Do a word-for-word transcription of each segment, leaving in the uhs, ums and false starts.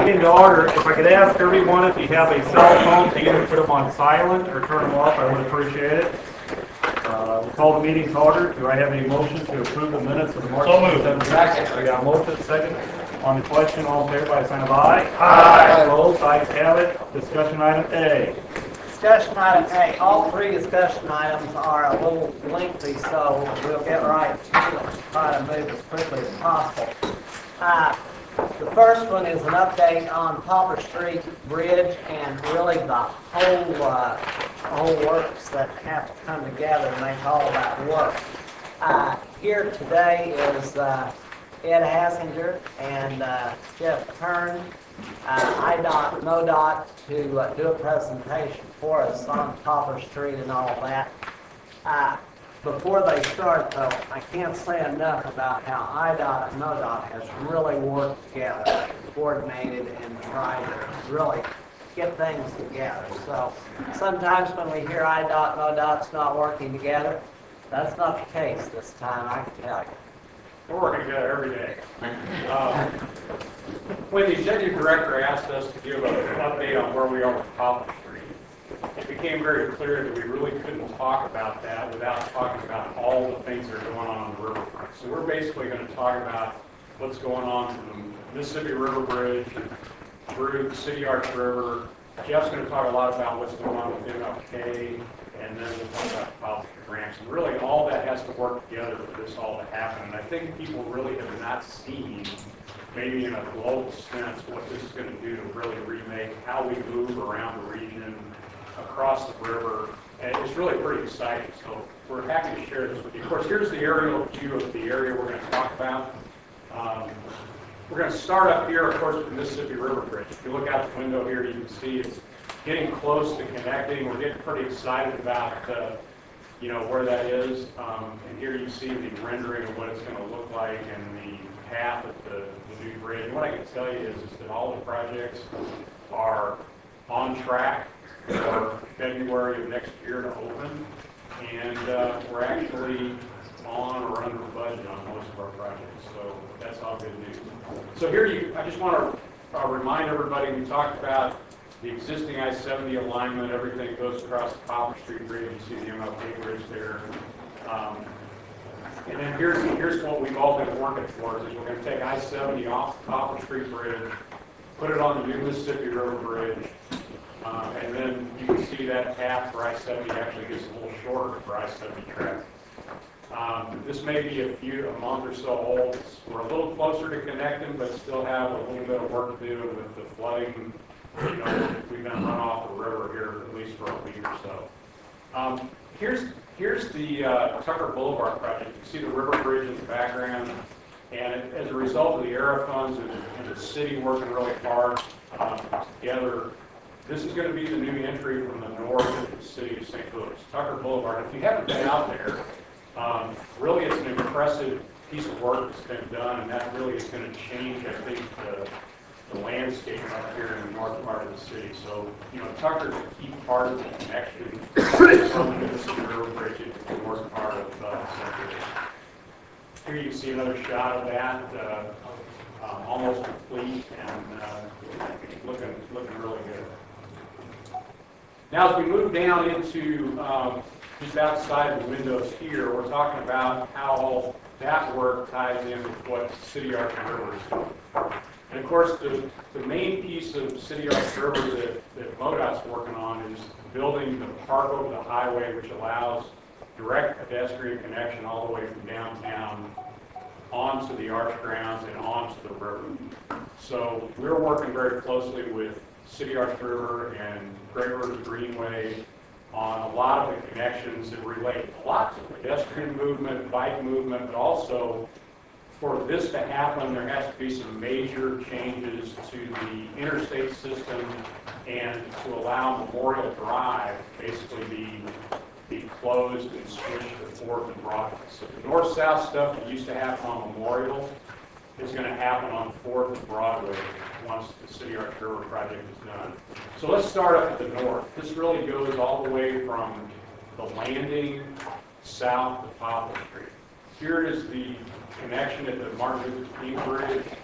meeting to order. If I could ask everyone, if you have a cell phone, to either put them on silent or turn them off, I would appreciate it. Uh, we'll call the meeting to order. Do I have any motion to approve the minutes of the March twenty-seventh? Second. We got a motion, second. On the question, all in favor by a sign of aye. Aye. Opposed? Ayes have it. Discussion item A. Discussion item A. All three discussion items are a little lengthy, so we'll get right to it. Try to move as quickly as possible. Uh, the first one is an update on Poplar Street Bridge and really the whole uh, whole works that have to come together to make all of that work. Uh, here today is uh, Ed Hassinger and uh, Jeff Kern, uh, I DOT, MoDOT, to uh, do a presentation for us on Poplar Street and all of that. Uh, before they start, though, I can't say enough about how I DOT and MoDOT has really worked together, coordinated, and tried to really get things together. So sometimes when we hear I DOT, MoDOT's not working together, that's not the case this time, I can tell you. We're working together every day. Uh, when the executive director asked us to give an update on where we are with Poplar Street, it became very clear that we really couldn't talk about that without talking about all the things that are going on on the riverfront. So we're basically going to talk about what's going on from the Mississippi River Bridge through the City Arch River. Jeff's going to talk a lot about what's going on with M L K, and then we'll talk about the Poplar Street Ranch. And really all that has to work together for this all to happen. And I think people really have not seen, maybe in a global sense, what this is going to do to really remake how we move around the region, across the river. And it's really pretty exciting. So we're happy to share this with you. Of course, here's the aerial view of the area we're going to talk about. Um, we're going to start up here, of course, with the Mississippi River Bridge. If you look out the window here, you can see it's getting close to connecting. We're getting pretty excited about, uh, you know, where that is. Um, and here you see the rendering of what it's going to look like and the path of the, the new bridge. And what I can tell you is, is that all the projects are on track for February of next year to open. And uh, we're actually on or under budget on most of our projects. So that's all good news. So here you, I just want to uh, remind everybody, we talked about the existing I seventy alignment, everything goes across the Poplar Street Bridge. You see the M L K Bridge there. Um, and then here's, here's what we've all been working towards, is we're going to take I seventy off the Poplar Street Bridge, put it on the new Mississippi River Bridge, uh, and then you can see that path for I seventy actually gets a little shorter for I seventy traffic. Um, this may be a few, a month or so old. We're a little closer to connecting, but still have a little bit of work to do with the flooding. You know, we've been run off the river here at least for a week or so. Um, here's here's the uh, Tucker Boulevard project. You see the river bridge in the background, and it, as a result of the ARRA funds and, and the city working really hard um, together, this is going to be the new entry from the north of the city of Saint Louis. Tucker Boulevard. If you haven't been out there, um, really it's an impressive piece of work that's been done, and that really is going to change, I think, the the landscape up here in the north part of the city. So, you know, Tucker's a key part of the connection from the Mississippi River Bridge into the north part of uh, Saint Louis. Here you can see another shot of that, uh, um, almost complete and uh, looking looking really good. Now, as we move down into um, just outside the windows here, we're talking about how all that work ties in with what City Arch River is doing. And of course, the, the main piece of City Arch River that, that MoDOT's working on is building the park over the highway, which allows direct pedestrian connection all the way from downtown onto the arch grounds and onto the river. So we're working very closely with City Arch River and Great Rivers Greenway on a lot of the connections that relate a lot to pedestrian movement, bike movement, but also for this to happen, there has to be some major changes to the interstate system and to allow Memorial Drive basically be, be closed and switched to fourth and Broadway. So the north-south stuff that used to happen on Memorial is going to happen on fourth and Broadway once the City Arch River project is done. So let's start up at the north. This really goes all the way from the landing south to Poplar Street. Here is the connection at the Martin Luther King Bridge.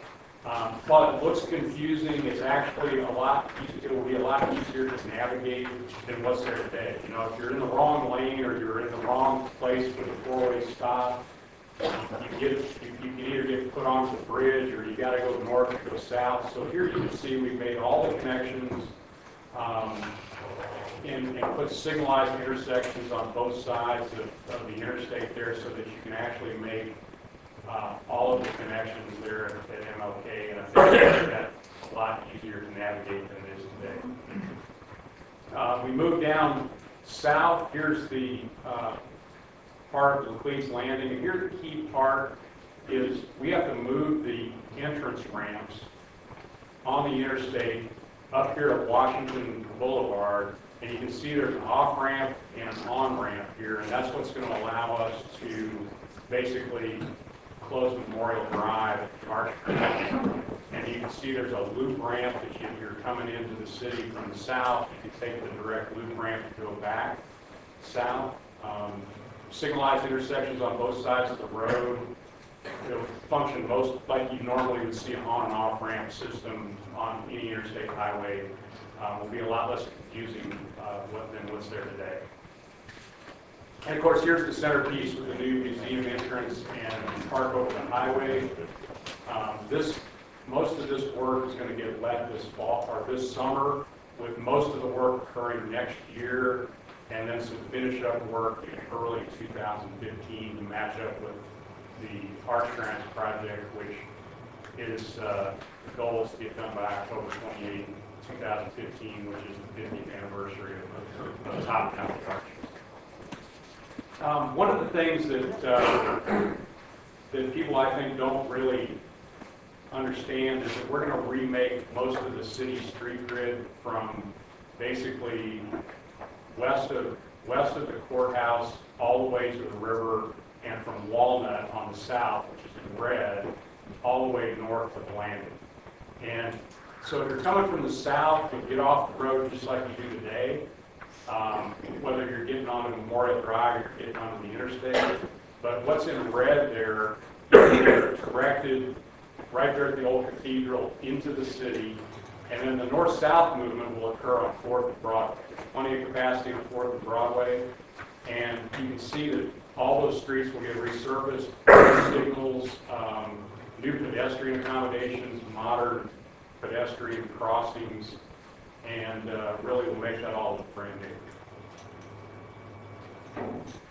Um, But it looks confusing, it's actually a lot, it will be a lot easier to navigate than what's there today. You know, if you're in the wrong lane or you're in the wrong place with a four-way stop, you get, you you can either get put onto the bridge or you gotta go north or go south. So here you can see we've made all the connections, um, and, and put signalized intersections on both sides of, of the interstate there so that you can actually make uh, all of the connections there at M L K, and I think that's a lot easier to navigate than it is today. Uh, we move down south. Here's the uh, part of Laclede's Landing, and here the key part is we have to move the entrance ramps on the interstate up here at Washington Boulevard, and you can see there's an off-ramp and an on-ramp here, and that's what's going to allow us to basically close Memorial Drive at Arch Street. And you can see there's a loop ramp that you, if you're coming into the city from the south, you can take the direct loop ramp to go back south. Um, signalized intersections on both sides of the road. It'll function most like you normally would see an on and off ramp system on any interstate highway. Um, will be a lot less confusing uh, what, than what's there today. And of course, here's the centerpiece with the new museum entrance and park over the highway. Um, this, most of this work is going to get let this fall or this summer, with most of the work occurring next year, and then some finish up work in early two thousand fifteen to match up with the Arch Trans project, which is uh, the goal is to get done by October twenty-eighth, two thousand fifteen, which is the fiftieth anniversary of, of, of Top County Arch. Um, one of the things that uh, that people I think don't really understand is that we're going to remake most of the city street grid from basically west of west of the courthouse all the way to the river, and from Walnut on the south, which is in red, all the way north of the Landing. And so if you're coming from the south, you get off the road just like you do today. Um, whether you're getting onto Memorial Drive or you're getting onto the interstate. But what's in red there, they're directed right there at the old cathedral into the city, and then the north-south movement will occur on fourth and Broadway. There's plenty of capacity on fourth and Broadway, and you can see that all those streets will get resurfaced, signals, um, new pedestrian accommodations, modern pedestrian crossings, and uh, really will make that all look brand new.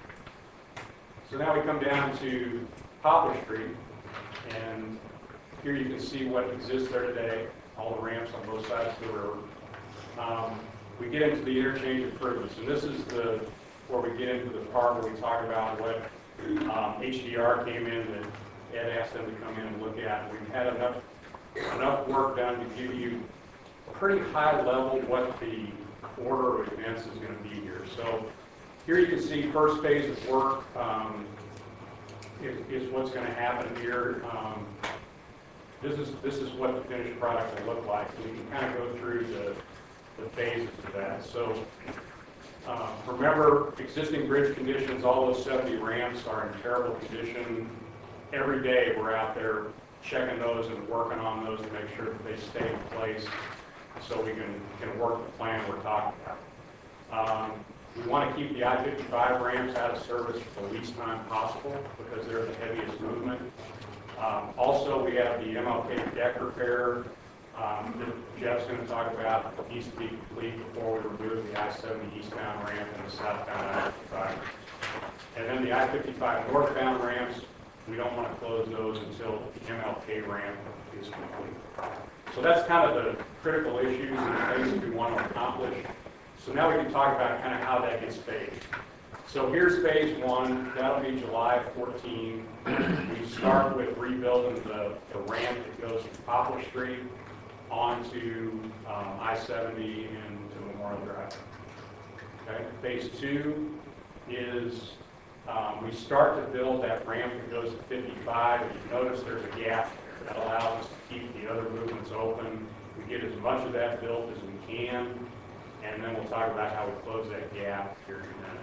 So now we come down to Poplar Street, and here you can see what exists there today, all the ramps on both sides of the river. Um, we get into the interchange improvements, and this is the where we get into the part where we talk about what um, H D R came in that Ed asked them to come in and look at. We've had enough enough work done to give you a pretty high level what the order of events is going to be here. So here you can see first phase of work um, is, is what's going to happen here. Um, this is this is what the finished product will look like. So we can kind of go through the, the phases of that. So uh, remember, existing bridge conditions, all those seventy ramps are in terrible condition. Every day we're out there checking those and working on those to make sure that they stay in place so we can, can work the plan we're talking about. Um, we want to keep the I fifty-five ramps out of service for the least time possible because they're the heaviest movement. Um, also, we have the M L K deck repair um, that Jeff's going to talk about. It needs to be complete before we remove the I seventy eastbound ramp and the southbound I fifty-five. And then the I fifty-five northbound ramps, we don't want to close those until the M L K ramp is complete. So that's kind of the critical issues and things we want to accomplish. So now we can talk about kind of how that gets phased. So here's phase one. That'll be July fourteenth. We start with rebuilding the, the ramp that goes from Poplar Street onto um, I seventy and to Memorial Drive. Okay. Phase two is um, we start to build that ramp that goes to fifty-five. If you notice, there's a gap that allows us to keep the other movements open. We get as much of that built as we can, and then we'll talk about how we close that gap here in a minute.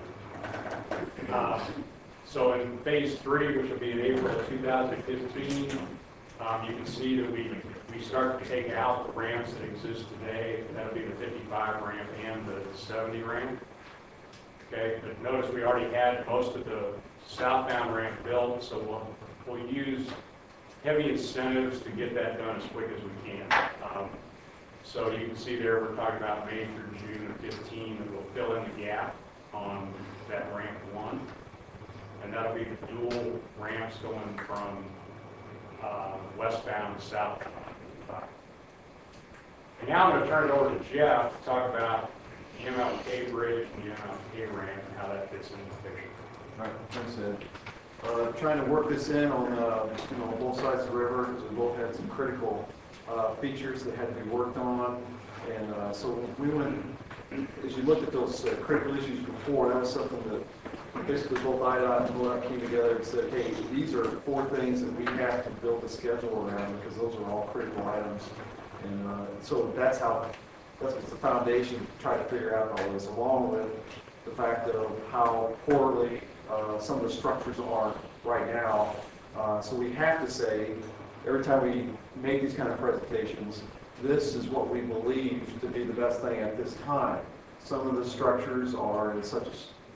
Uh, so in phase three, which will be in April of two thousand fifteen, um, you can see that we we start to take out the ramps that exist today, that'll be the fifty-five ramp and the seventy ramp. Okay, but notice we already had most of the southbound ramp built, so we'll, we'll use heavy incentives to get that done as quick as we can. Um, so you can see there, we're talking about May through June of fifteen, and we'll fill in the gap on that ramp one. And that'll be the dual ramps going from uh, westbound to southbound. And now I'm going to turn it over to Jeff to talk about the M L K bridge and the M L K ramp and how that fits into the picture. All right, thanks, Ed. Uh, trying to work this in on, uh, you know, both sides of the river, because we both had some critical uh, features that had to be worked on. And uh, so we went, as you looked at those uh, critical issues before, that was something that basically both I D O T and O D O T came together and said, hey, these are four things that we have to build a schedule around, because those are all critical items. And uh, so that's how, that's what's the foundation to try to figure out all this, along with the fact of how poorly uh, some of the structures are right now. Uh, so we have to say, every time we make these kind of presentations, this is what we believe to be the best thing at this time. Some of the structures are in such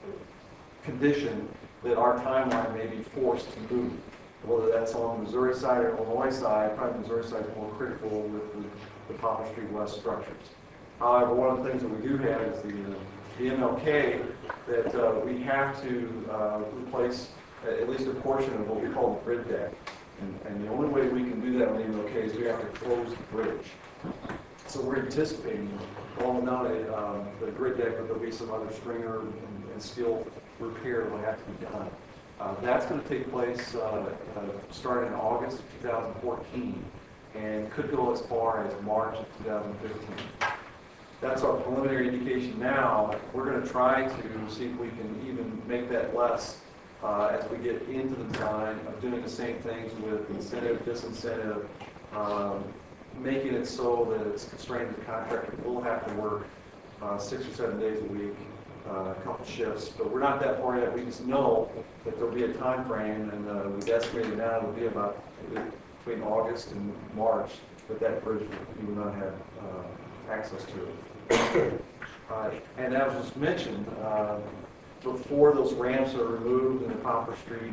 a condition that our timeline may be forced to move. Whether that's on the Missouri side or Illinois side, probably Missouri side is more critical with the, the Poplar Street West structures. However, one of the things that we do have is the, uh, the M L K that uh, we have to uh, replace at least a portion of what we call the grid deck. And, and the only way we can do that on the M L K is we have to close the bridge. So we're anticipating, well, not a, um, the grid deck, but there'll be some other stringer and, and steel repair that will have to be done. Uh, that's going to take place uh, uh, starting in August of two thousand fourteen and could go as far as March of two thousand fifteen. That's our preliminary indication now. We're going to try to see if we can even make that less uh, as we get into the design of doing the same things with incentive, disincentive, um, making it so that it's constrained to the contractor. We'll have to work uh, six or seven days a week. Uh, a couple shifts, but we're not that far yet. We just know that there'll be a time frame, and uh, we've estimated now it'll be about between August and March that that bridge we will not have uh, access to it. Uh, and as was mentioned, uh, before those ramps are removed in the Poplar Street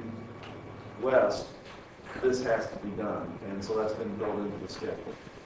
West, this has to be done, and so that's been built into the schedule.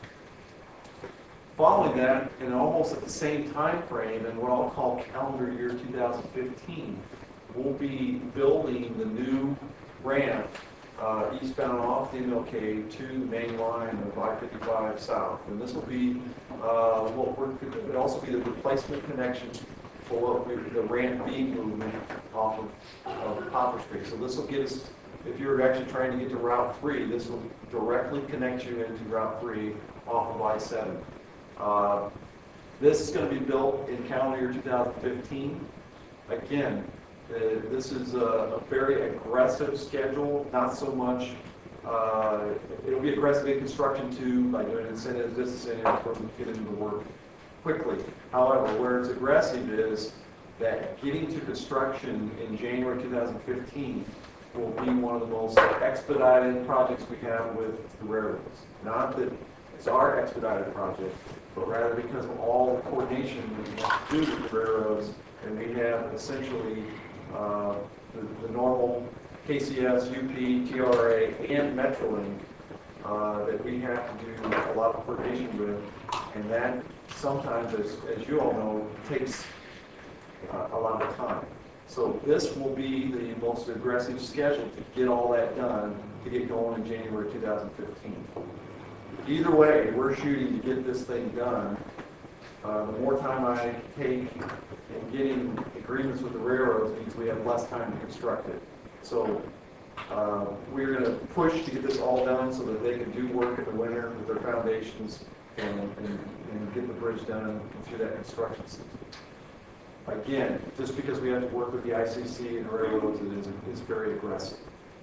Following that, and almost at the same time frame, in what I'll call calendar year two thousand fifteen, we'll be building the new ramp uh, eastbound off the M L K to the main line of I fifty-five South. And this will be, uh, what we're, it'll also be the replacement connection for what we, the ramp B movement off of, of Poplar Street. So this will get us, if you're actually trying to get to Route three, this will directly connect you into Route three off of I seven. Uh, this is going to be built in calendar year two thousand fifteen. Again, uh, this is a, a very aggressive schedule, not so much, uh, it'll be aggressive in construction too, by doing incentives, disincentives, where we get into the work quickly. However, where it's aggressive is that getting to construction in January two thousand fifteen will be one of the most expedited projects we have with the railroads. Not that it's our expedited project, but rather because of all the coordination we have to do with the railroads, and we have essentially uh, the, the normal K C S, U P, T R A, and Metrolink uh, that we have to do a lot of coordination with, and that sometimes, as, as you all know, takes uh, a lot of time. So this will be the most aggressive schedule to get all that done, to get going in January two thousand fifteen. Either way, we're shooting to get this thing done. Uh, the more time I take in getting agreements with the railroads means we have less time to construct it. So uh, we're going to push to get this all done so that they can do work in the winter with their foundations and, and, and get the bridge done through that construction season. Again, just because we have to work with the I C C and the railroads, it is, is very aggressive.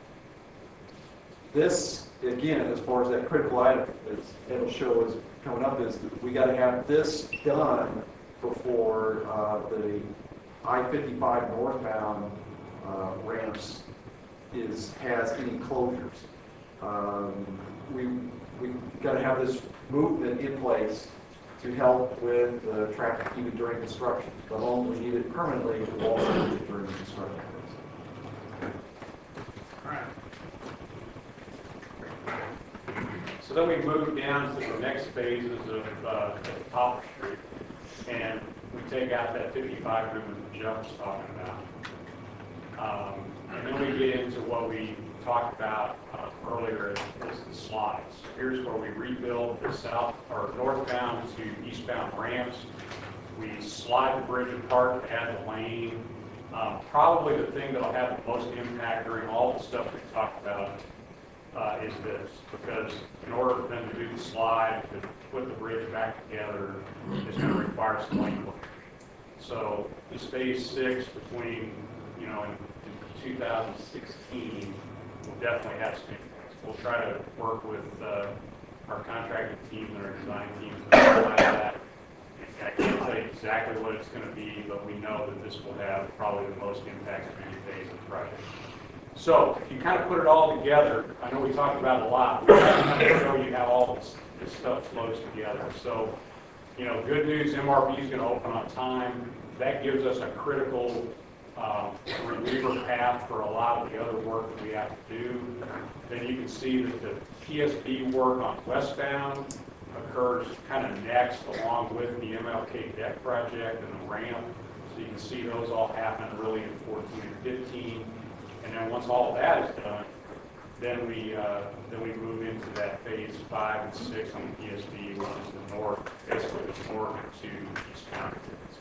This, again, as far as that critical item, as it'll show is coming up, is that we got to have this done before uh, the I fifty-five northbound uh, ramps is has any closures. Um, we we've got to have this movement in place to help with the traffic even during construction. The home, we need it permanently, but also need it during the construction. So then we move down to the next phases of uh, Poplar Street, and we take out that fifty-five room that Jeff was talking about. Um, and then we get into what we talked about uh, earlier, is the slides. Here's where we rebuild the south or northbound to eastbound ramps. We slide the bridge apart, add the lane. Um, probably the thing that'll have the most impact during all the stuff we talked about uh, is this, because in order for them to do the slide, to put the bridge back together, is going to require some lane work. So this phase six between, you know, in, in two thousand sixteen, we'll definitely have some impacts. We'll try to work with uh, our contracting team and our design teams to provide that. I can't tell you exactly what it's going to be, but we know that this will have probably the most impact of any phase of the project. So if you kind of put it all together, I know we talked about it a lot. We're trying to show you how all this, this stuff flows together. So, you know, good news, M R B is going to open on time. That gives us a critical um, reliever path for a lot of the other work that we have to do. Then you can see that the P S B work on westbound occurs kind of next, along with the M L K deck project and the ramp. So you can see those all happen really in fourteen and fifteen. And then once all of that is done, then we uh, then we move into that phase five and six on the P S B, which is the north, basically the north to eastbound.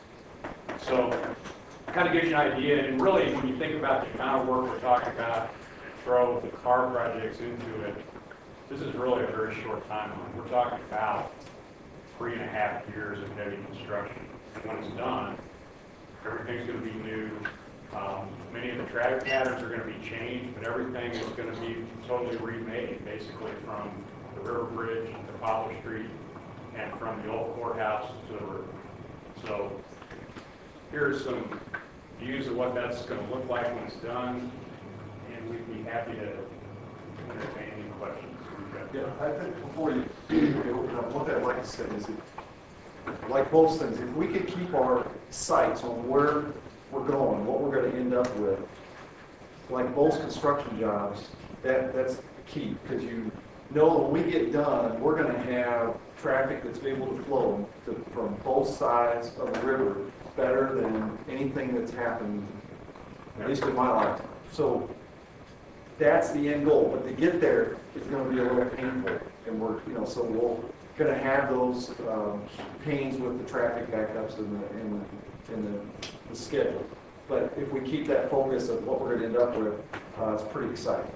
So kind of gives you an idea. And really, when you think about the amount of work we're talking about, throw the car projects into it, this is really a very short timeline. We're talking about three and a half years of heavy construction. And when it's done, everything's going to be new. Um, many of the traffic patterns are going to be changed, but everything is going to be totally remade, basically from the River Bridge to Poplar Street and from the old courthouse to the river. So here's some views of what that's going to look like when it's done, and we'd be happy to entertain any questions. Yeah, I think before you open up, what I'd like to say is, that, like most things, if we could keep our sights on where we're going, what we're going to end up with, like most construction jobs, that that's key, because you know when we get done, we're going to have traffic that's able to flow to, from both sides of the river better than anything that's happened, at least in my lifetime. So that's the end goal, but to get there is going to be a little painful, and we're, you know, so we're going to have those um, pains with the traffic backups and the, and the, and the, the schedule. But if we keep that focus of what we're going to end up with, uh, it's pretty exciting.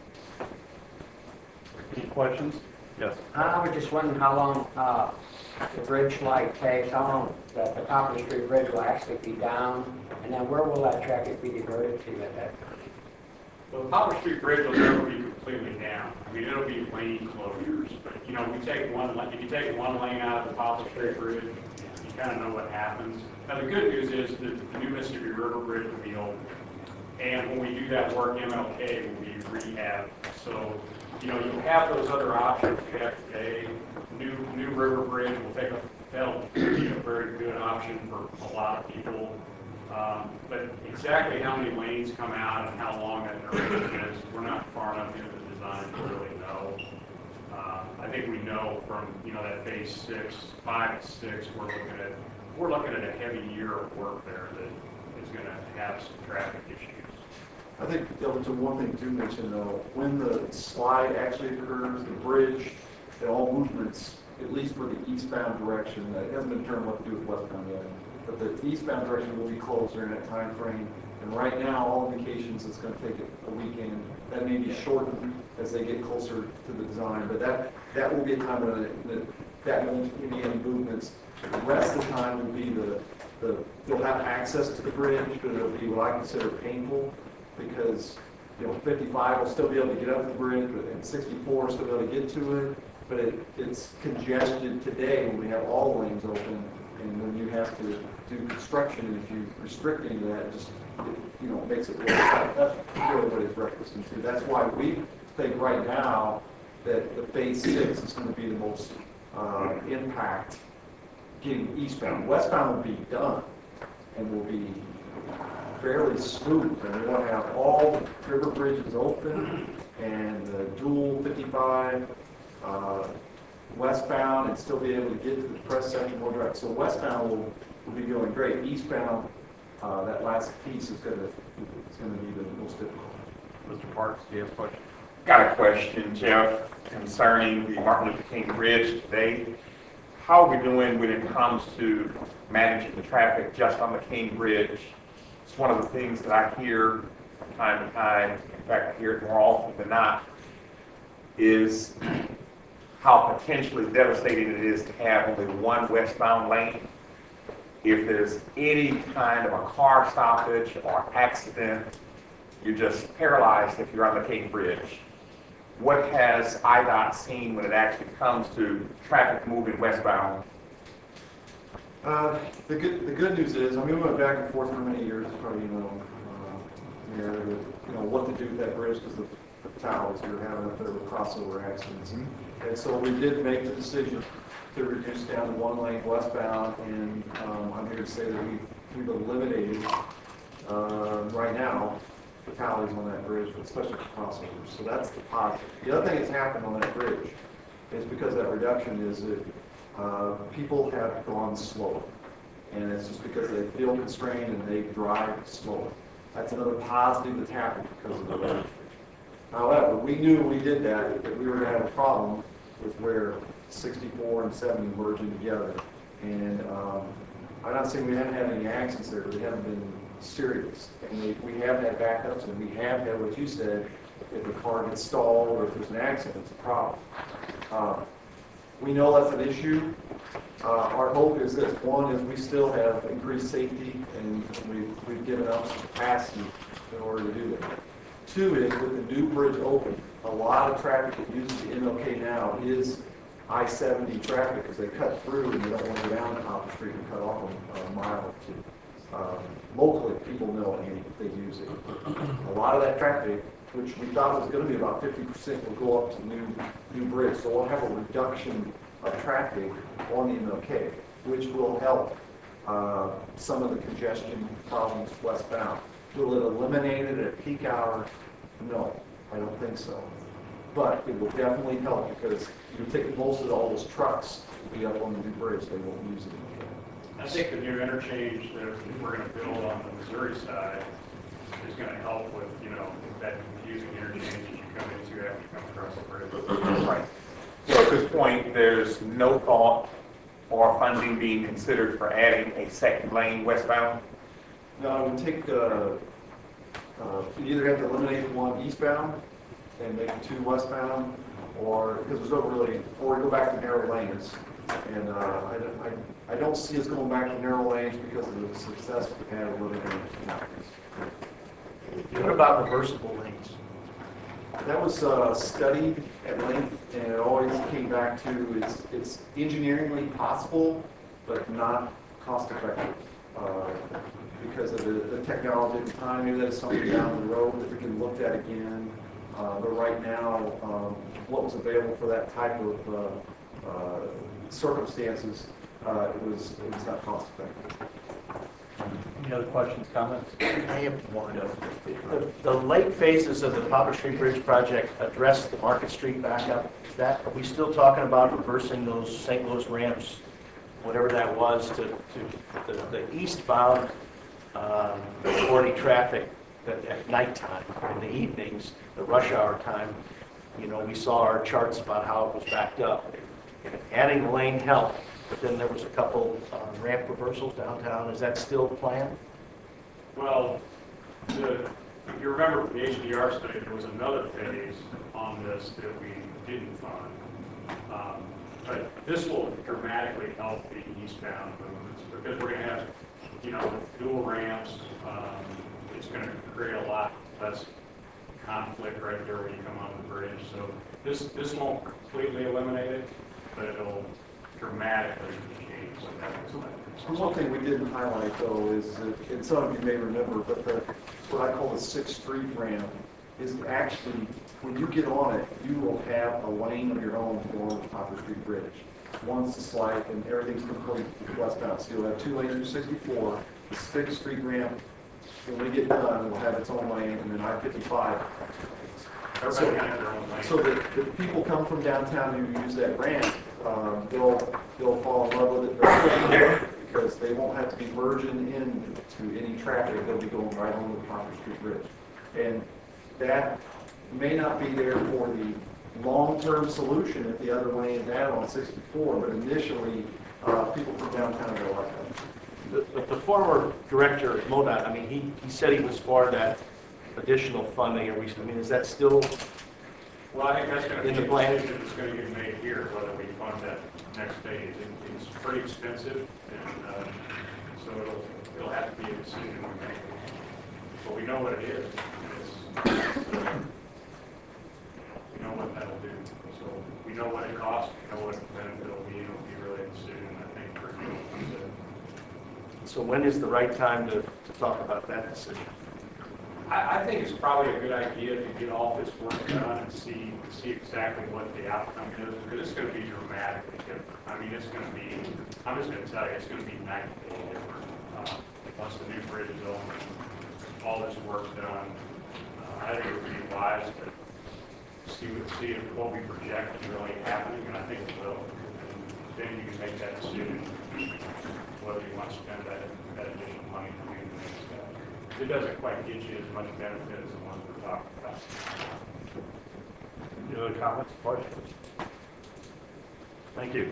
Any questions? Yes. I was just wondering how long uh, the bridge light takes, how long the, the Poplar Street Bridge will actually be down, and then where will that traffic be diverted to at that time? Well, the Poplar Street Bridge will never be completely down. I mean, it'll be lane closures, but, you know, we take one, if you take one lane out of the Poplar Street Bridge, you kind of know what happens. Now, the good news is that the new Mississippi River Bridge will be open. And when we do that work, M L K will be rehabbed. So, you know, you'll have those other options we have today. New, new River Bridge will take a, that'll be a very good option for a lot of people. Um, but exactly how many lanes come out and how long that duration is, we're not far enough into the design to really know. Uh, I think we know from, you know, that phase six, five and six, we're looking at, we're looking at a heavy year of work there that is going to have some traffic issues. I think, Delton, one thing to mention, though, when the slide actually occurs, the bridge, and all movements, at least for the eastbound direction, it hasn't been determined what to do with westbound yet, but the eastbound direction will be closed during that time frame. And right now, all indications it's going to take a weekend. That may be shortened as they get closer to the design, but that, that will be a time when that, that won't be any movements. The rest of the time will be the, the, they'll have access to the bridge, but it'll be what I consider painful, because, you know, fifty-five will still be able to get up the bridge, but and sixty-four will still be able to get to it, but it, it's congested today when we have all the lanes open, and when you have to do construction, and if you restrict any of that, it just, it, you know, makes it worse. That's really what it's referencing to. That's why we think right now, that the phase six is going to be the most uh, impact getting eastbound. Westbound will be done and will be fairly smooth, and we want to have all the river bridges open and the dual fifty-five uh, westbound and still be able to get to the press section more direct. So westbound will, will be going great. Eastbound, uh, that last piece is going to is going to be the most difficult. Mister Parks, do you have a question? Got a question, Jeff, concerning the Martin Luther King Bridge today. How are we doing when it comes to managing the traffic just on the King Bridge? It's one of the things that I hear from time to time, in fact, I hear it more often than not, is how potentially devastating it is to have only one westbound lane. If there's any kind of a car stoppage or accident, you're just paralyzed if you're on the King Bridge. What has I DOT seen when it actually comes to traffic moving westbound? Uh, the good the good news is, I mean, we went back and forth for many years, probably you know, uh, Mayor, with, you know, what to do with that bridge because the, the towers we were having up there with crossover accidents, mm-hmm. and so we did make the decision to reduce down to one lane westbound, and um, I'm here to say that we we've eliminated uh, right now the tallies on that bridge, especially for crossovers. So that's the positive. The other thing that's happened on that bridge is because of that reduction is that uh, people have gone slower. And it's just because they feel constrained and they drive slower. That's another positive that's happened because of the road. However, we knew when we did that that we were going to have a problem with where sixty-four and seventy merging together. And um, I'm not saying we haven't had any accidents there, but they haven't been serious. And we, we have had backups, and we have had what you said, if a car gets stalled or if there's an accident, it's a problem. Uh, we know that's an issue. Uh, our hope is that one is we still have increased safety, and we've, we've given up some capacity in order to do that. Two is with the new bridge open, a lot of traffic that uses the M L K now is I seventy traffic because they cut through and they don't want to go down Copper Street and cut off a, a mile or two. Um, locally, people know and they use it. A lot of that traffic, which we thought was going to be about fifty percent, will go up to the new, new bridge. So we'll have a reduction of traffic on the M L K, which will help uh, some of the congestion problems westbound. Will it eliminate it at peak hour? No, I don't think so. But it will definitely help because you take most of all those trucks will be up on the new bridge. They won't use it again. I think the new interchange that we're going to build on the Missouri side is going to help with, you know, that confusing interchange that you come into after you come across the bridge. Right. So at this point, there's no thought or funding being considered for adding a second lane westbound? No, it would take, uh, uh, you either have to eliminate the one eastbound and make the two westbound, or, because there's no really, or go back to narrow lanes. And uh, I, don't, I, I don't see us going back to narrow lanes because of the success we've had with living in. What about reversible lanes? That was uh, studied at length, and it always came back to it's, it's engineeringly possible, but not cost effective. Uh, because of the, the technology at the time, maybe that's something down the road that we can look at again. Uh, but right now, um, what was available for that type of uh, uh, circumstances, uh, it was it was not cost effective. Any other questions, comments? I have one. The, the late phases of the Poplar Street Bridge project address the Market Street backup. Is that, are we still talking about reversing those Saint Louis ramps, whatever that was, to, to the, the eastbound um, forty traffic at, at nighttime, in the evenings, the rush hour time? You know, we saw our charts about how it was backed up. Adding the lane helped, but then there was a couple uh, ramp reversals downtown. Is that still planned? Well, the, if you remember from the H D R study, there was another phase on this that we didn't fund. Um, but this will dramatically help the eastbound movements because we're going to have, you know, dual ramps. Um, it's going to create a lot less conflict right there when you come on the bridge. So this this won't completely eliminate it, but it'll dramatically change what happens. So one thing we didn't highlight though is, that, and some of you may remember, but the what I call the Sixth Street ramp is actually, when you get on it, you will have a lane of your own for the Poplar Street Bridge. One's the slide, and everything's completely westbound. So you'll have two lanes through sixty-four, the Sixth Street ramp. When we get done, we'll have its own lane, and then I fifty-five. So, so the, the people come from downtown who use that ramp, um, they'll, they'll fall in love with it very quickly because they won't have to be merging into any traffic. They'll be going right on the Poplar Street Bridge. And that may not be there for the long-term solution if the other lane is added on sixty-four, but initially, uh, people from downtown will like that. The, the former director at MoDOT, I mean, he, he said he was for that additional funding, or we, I mean, is that still? Well, I think that's going to be In the a plan? decision that's going to get made here, whether we fund that next phase. It- It's pretty expensive, and uh, so it'll, it'll have to be a decision we make. But we know what it is. It's, uh, we know what that'll do. So we know what it costs, we know what the benefit will be, it'll be really a decision, I think, for people to. So when is the right time to, to talk about that decision? I, I think it's probably a good idea to get all this work done and see, see exactly what the outcome is, because it's gonna be dramatically different. I mean, it's gonna be, I'm just gonna tell you, it's gonna be night and day different. Uh, Once the new bridge is open, all this work's done, uh, I think it would be wise to see, what- see if what we project is really happening, and I think it will. And then you can make that decision, whether you want to spend that, that additional money to do the next step. It doesn't quite get you as much benefit as the ones we're talking about. Any other comments, questions? Thank you.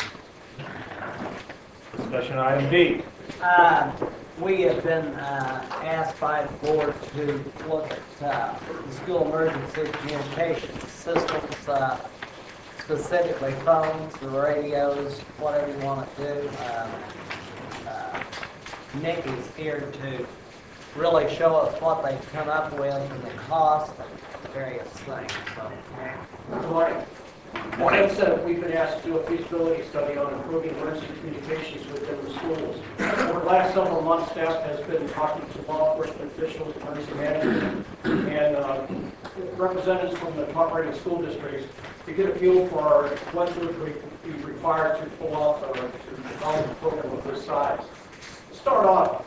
Discussion item D. Uh, We have been uh, asked by the board to look at uh, the school emergency communication systems, uh, specifically phones, the radios, whatever you want to do. Um, uh, Nick is here to really show us what they've come up with and the cost of various things. So, Good morning. As I said, we've been asked to do a feasibility study on improving emergency communications within the schools. Over the last several months, staff has been talking to law enforcement officials, emergency management, and uh, representatives from the cooperating school districts to get a feel for what would be required to pull off or to develop a program of this size. To start off,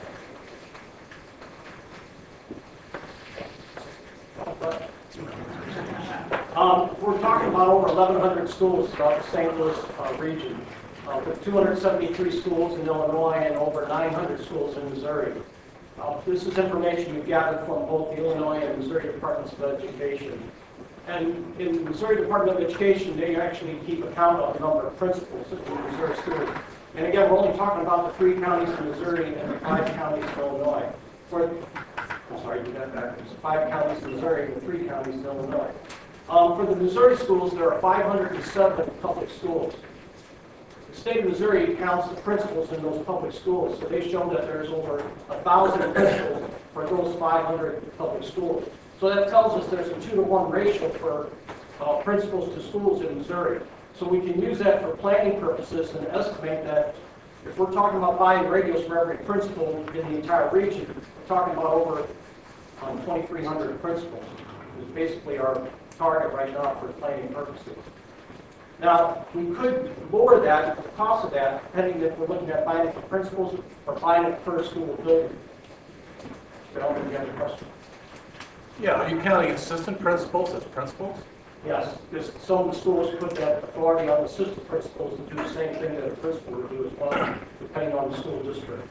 Um, we're talking about over eleven hundred schools throughout the Saint Louis uh, region, uh, with two hundred seventy-three schools in Illinois and over nine hundred schools in Missouri. Uh, this is information we've gathered from both the Illinois and Missouri Departments of Education. And in the Missouri Department of Education, they actually keep account of the number of principals in the Missouri schools. And again, we're only talking about the three counties in Missouri and the five counties in Illinois. For, I'm sorry, you got that. There's five counties in Missouri and three counties in Illinois. Um, for the Missouri schools, there are five hundred seven public schools. The state of Missouri counts the principals in those public schools, so they show that there's over one thousand principals for those five hundred public schools. So that tells us there's a two to one ratio for uh, principals to schools in Missouri. So we can use that for planning purposes and estimate that if we're talking about buying radios for every principal in the entire region, we're talking about over um, twenty-three hundred principals. Is basically our target right now for planning purposes. Now, we could lower that, the cost of that, depending if we're looking at buying it for principals or buying it per school building. Bill, do you have a question? Yeah, are you counting assistant principals as principals? Yes, because some schools put that authority on the assistant principals to do the same thing that a principal would do as well, depending on the school district.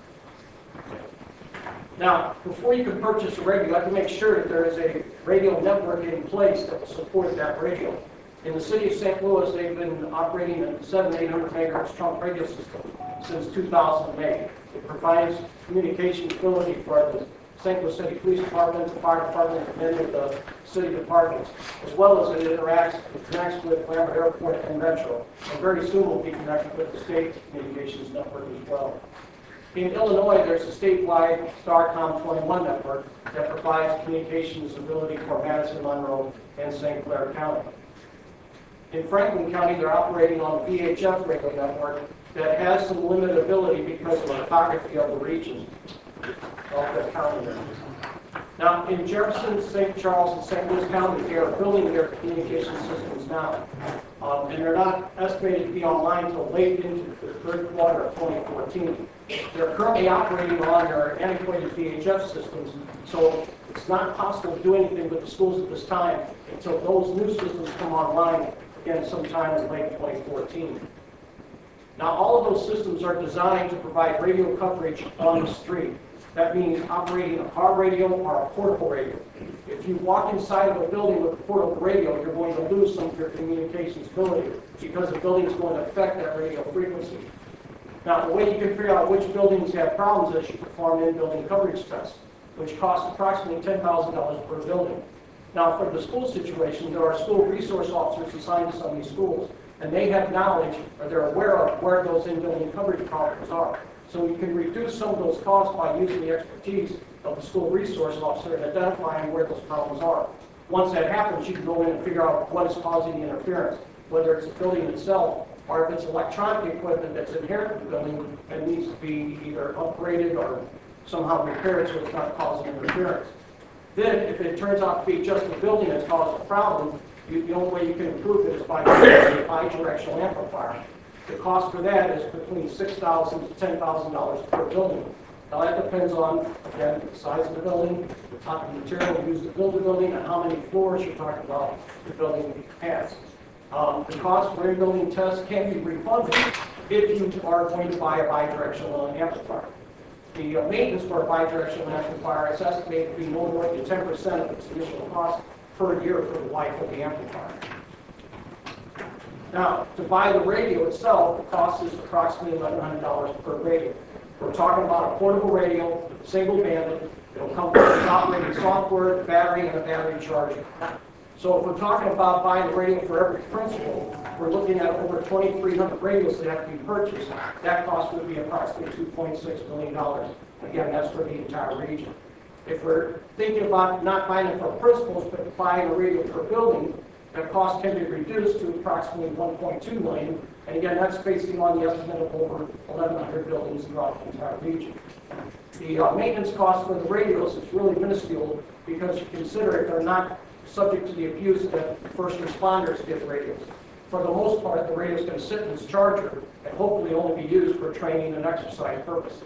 Now, before you can purchase a radio, you have to make sure that there is a radio network in place that will support that radio. In the city of Saint Louis, they've been operating a seven, eight hundred megahertz trunk radio system since two thousand eight. It provides communication ability for the Saint Louis City Police Department, the Fire Department, and many of the city departments, as well as it interacts, it connects with Lambert Airport and Metro, and very soon will be connected with the state communications network as well. In Illinois, there's a statewide StarCom twenty-one network that provides communications ability for Madison, Monroe, and Saint Clair County. In Franklin County, they're operating on a V H F radio network that has some limited ability because of the topography of the region of the county. Now, in Jefferson, Saint Charles, and Saint Louis County, they are building their communication systems now. Um, and they're not estimated to be online until late into the third quarter of twenty fourteen. They're currently operating on their antiquated V H F systems, so it's not possible to do anything with the schools at this time until those new systems come online again sometime in late twenty fourteen. Now, all of those systems are designed to provide radio coverage on the street. That means operating a car radio or a portable radio. If you walk inside of a building with a portable radio, you're going to lose some of your communications ability because the building is going to affect that radio frequency. Now, the way you can figure out which buildings have problems is you perform in-building coverage tests, which cost approximately ten thousand dollars per building. Now, for the school situation, there are school resource officers assigned to some of these schools, and they have knowledge, or they're aware of where those in-building coverage problems are. So you can reduce some of those costs by using the expertise of the school resource officer in identifying where those problems are. Once that happens, you can go in and figure out what is causing the interference, whether it's the building itself or if it's electronic equipment that's inherent in the building and needs to be either upgraded or somehow repaired so it's not causing interference. Then, if it turns out to be just the building that's caused the problem, you, the only way you can improve it is by using a bidirectional amplifier. The cost for that is between six thousand dollars to ten thousand dollars per building. Now that depends on, again, the size of the building, the type of material used to build the building, and how many floors you're talking about the building has. Um, the cost for in-building tests can be refunded if you are going to buy a bidirectional amplifier. The uh, maintenance for a bidirectional amplifier is estimated to be no more than ten percent of its initial cost per year for the life of the amplifier. Now, to buy the radio itself, the cost is approximately eleven hundred dollars per radio. We're talking about a portable radio, single banded. It'll come with operating software, battery, and a battery charger. So if we're talking about buying a radio for every principal, we're looking at over twenty-three hundred radios that have to be purchased. That cost would be approximately two point six million dollars. Again, that's for the entire region. If we're thinking about not buying it for principals, but buying a radio per building, that cost can be reduced to approximately one point two million dollars. And again, that's based on the estimate of over eleven hundred buildings throughout the entire region. The uh, maintenance cost for the radios is really minuscule because you consider it, they're not subject to the abuse that first responders give radios. For the most part, the radio is going to sit in its charger and hopefully only be used for training and exercise purposes.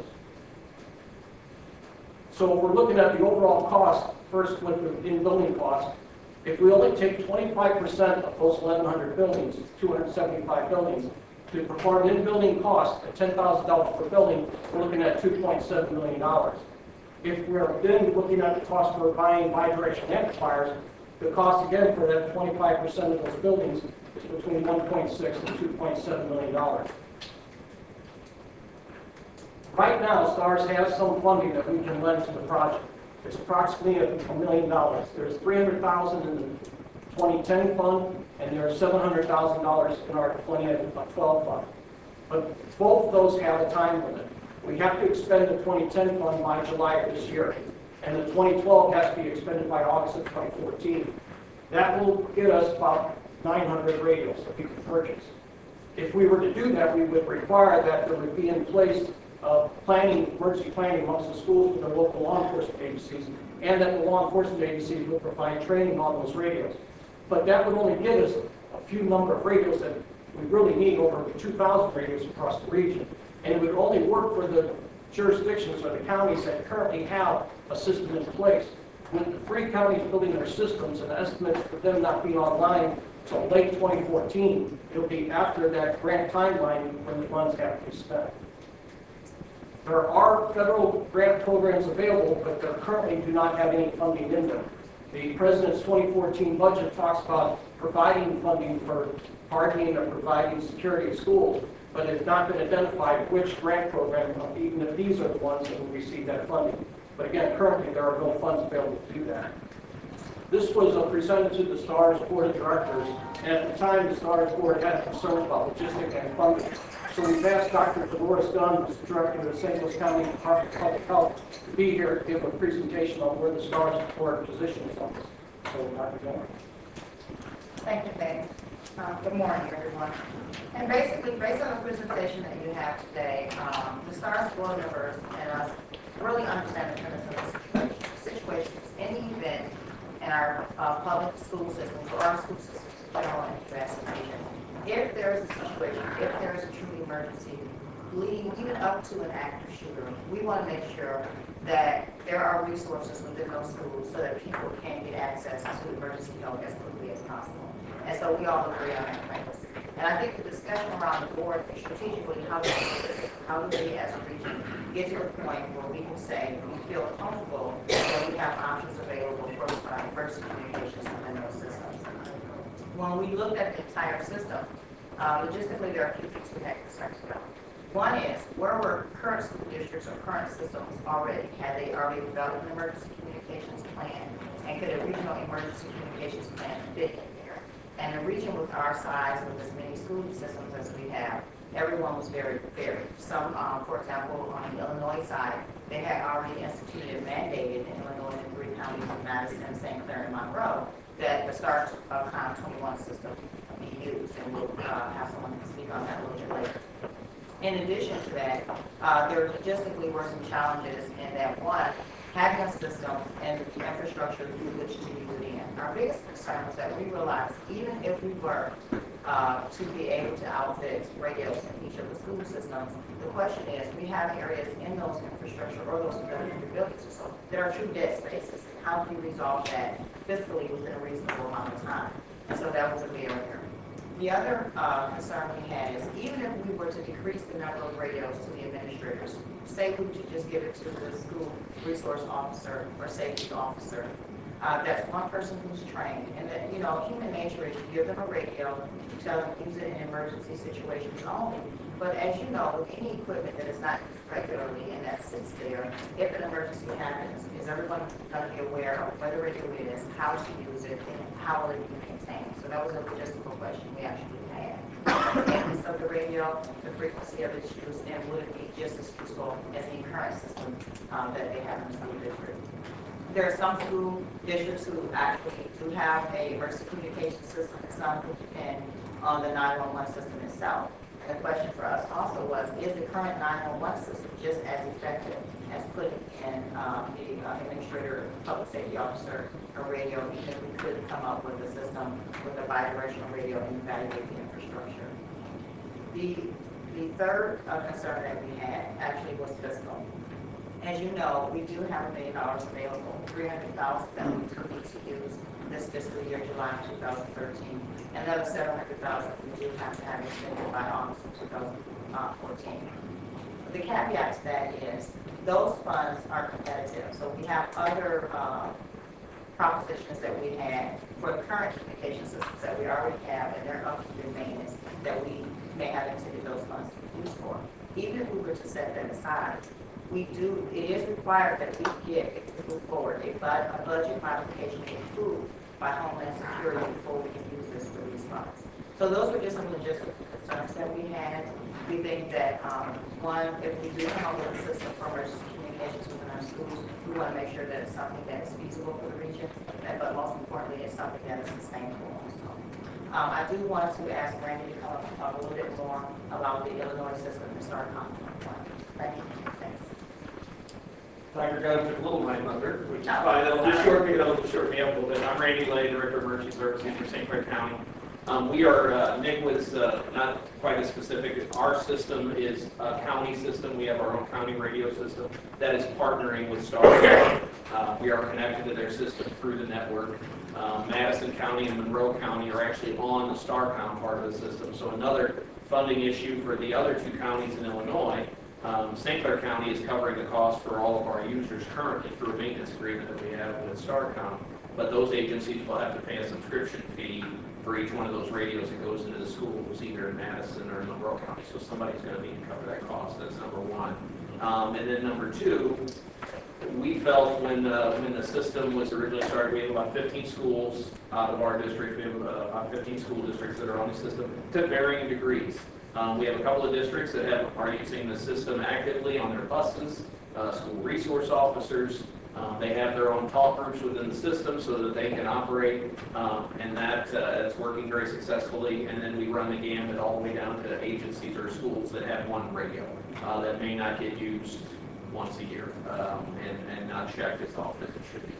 So if we're looking at the overall cost, first with the in-building cost, if we only take twenty-five percent of those eleven hundred buildings, two hundred seventy-five buildings, to perform in-building costs at ten thousand dollars per building, we're looking at two point seven million dollars. If we're then looking at the cost for buying bidirectional amplifiers, the cost again for that twenty-five percent of those buildings is between one point six and two point seven million dollars. Right now, STARS has some funding that we can lend to the project. It's approximately a million dollars. There's three hundred thousand dollars in the twenty ten fund, and there's seven hundred thousand dollars in our twenty twelve fund. But both of those have a time limit. We have to expend the twenty ten fund by July of this year, and the twenty twelve has to be expended by August of twenty fourteen. That will get us about nine hundred radios that we can purchase. If we were to do that, we would require that there would be in place uh, planning, emergency planning amongst the schools with their local law enforcement agencies, and that the law enforcement agencies would provide training on those radios. But that would only give us a few number of radios that we really need, over two thousand radios across the region. And it would only work for the jurisdictions or the counties that currently have a system in place. With the three counties building their systems and estimates for them not being online until late twenty fourteen, it'll be after that grant timeline when the funds have to be spent. There are federal grant programs available, but they currently do not have any funding in them. The President's twenty fourteen budget talks about providing funding for hardening or providing security of schools, but it's not been identified which grant program, even if these are the ones that will receive that funding. But again, currently there are no funds available to do that. This was uh, presented to the STARS Board of Directors, and at the time the STARS Board had concerns about logistics and funding. So we've asked Doctor Dolores Dunn, who's the Director of the Saint Louis County Department of Public Health, to be here to give a presentation on where the STARS Board positions on this. So, Doctor Dunn. Thank you, Dave. Uh, good morning, everyone. And basically, based on the presentation that you have today, um, the STARS board members and us really understand the premise of the situation. situations in our uh, public school systems, or our school systems in general in the U S and region, if there is a situation, if there is a true emergency, leading even up to an active shooter, we want to make sure that there are resources within those schools so that people can get access to emergency help as quickly as possible. And so we all agree on that premise. And I think the discussion around the board, strategically, how do we, how do we as a region get to a point where we can say we feel comfortable that we have options available for uh, emergency communications within those systems. When we looked at the entire system, uh, logistically there are a few things we had concerns about. One is, where were current school districts or current systems already? Had they already developed an emergency communications plan? And could a regional emergency communications plan fit in there? And a region with our size, with as many school systems as we have, everyone was very varied. Some, um, for example, on the Illinois side, they had already instituted and mandated in Illinois and three counties of Madison, Saint Clair, and Monroe, that the STAR uh, Con twenty-one system be used. And we'll uh, have someone speak on that a little bit later. In addition to that, uh, there logistically were some challenges in that, one, having a system and the infrastructure through which to use it in. Our biggest concern was that we realized even if we were uh, to be able to outfit radios in each of the school systems, the question is, we have areas in those infrastructure or those buildings or so that are true dead spaces. How do you resolve that fiscally within a reasonable amount of time? And so that was a barrier. The other uh, concern we had is even if we were to decrease the number of radios to the administrators, say we should just give it to the school resource officer or safety officer, uh, that's one person who's trained. And that, you know, human nature is you give them a radio, you tell them to use it in emergency situations only. But as you know, with any equipment that is not used regularly and that sits there, if an emergency happens, is everyone going to be aware of what the radio is, how to use it, and how will it be maintained? So that was a logistical question we actually had. The maintenance of the radio, the frequency of its use, and would it be just as useful as the current system um, that they have in the school district? There are some school districts who actually do have a emergency communication system, and some who depend on the nine one one system itself. And the question for us also was, is the current nine one one system just as effective as putting in um, the uh, administrator, public safety officer, a radio, even if we could come up with a system with a bidirectional radio and evaluate the infrastructure? The, the third uh, concern that we had actually was fiscal. As you know, we do have a million dollars available, three hundred thousand that we need to use this fiscal year, July two thousand thirteen. Another seven hundred thousand we do have to have expended by August of two thousand fourteen. The caveat to that is those funds are competitive. So we have other uh, propositions that we had for the current communication systems that we already have, and they're up to maintenance that we may have intended those funds to be used for. Even if we were to set them aside, we do, it is required that we get, to move forward, a, bud, a budget modification approved by Homeland Security before we can use this for these funds. So those were just some logistical concerns that we had. We think that, um, one, if we do come up with a system for emergency communications within our schools, we want to make sure that it's something that is feasible for the region, but most importantly, it's something that is sustainable also. Um, I do want to ask Randy to come up and talk a little bit more about the Illinois system and start on Thank you. Thanks. Tiger Gun took a little of my thunder, which is fine. That'll just shorten me, that'll just shorten me up a little bit. I'm Randy Lay, Director of Emergency Services for Saint Clair County. Um, we are, uh, Nick was uh, not quite as specific. Our system is a county system. We have our own county radio system that is partnering with STAR. Uh, we are connected to their system through the network. Um, Madison County and Monroe County are actually on the STARCOM part of the system. So another funding issue for the other two counties in Illinois. Um, Saint Clair County is covering the cost for all of our users currently through a maintenance agreement that we have with STARCOM. But those agencies will have to pay a subscription fee for each one of those radios that goes into the schools, either in Madison or in Monroe County. So somebody's going to need to cover that cost. That's number one. Um, and then number two, we felt when uh, when the system was originally started, we have about fifteen schools out of our district. We have uh, about fifteen school districts that are on the system to varying degrees. Um, we have a couple of districts that have, are using the system actively on their buses, uh, school resource officers. Um, they have their own talk groups within the system so that they can operate, um, and that uh, is working very successfully. And then we run the gamut all the way down to agencies or schools that have one radio uh, that may not get used once a year um, and, and not checked as often as it should be.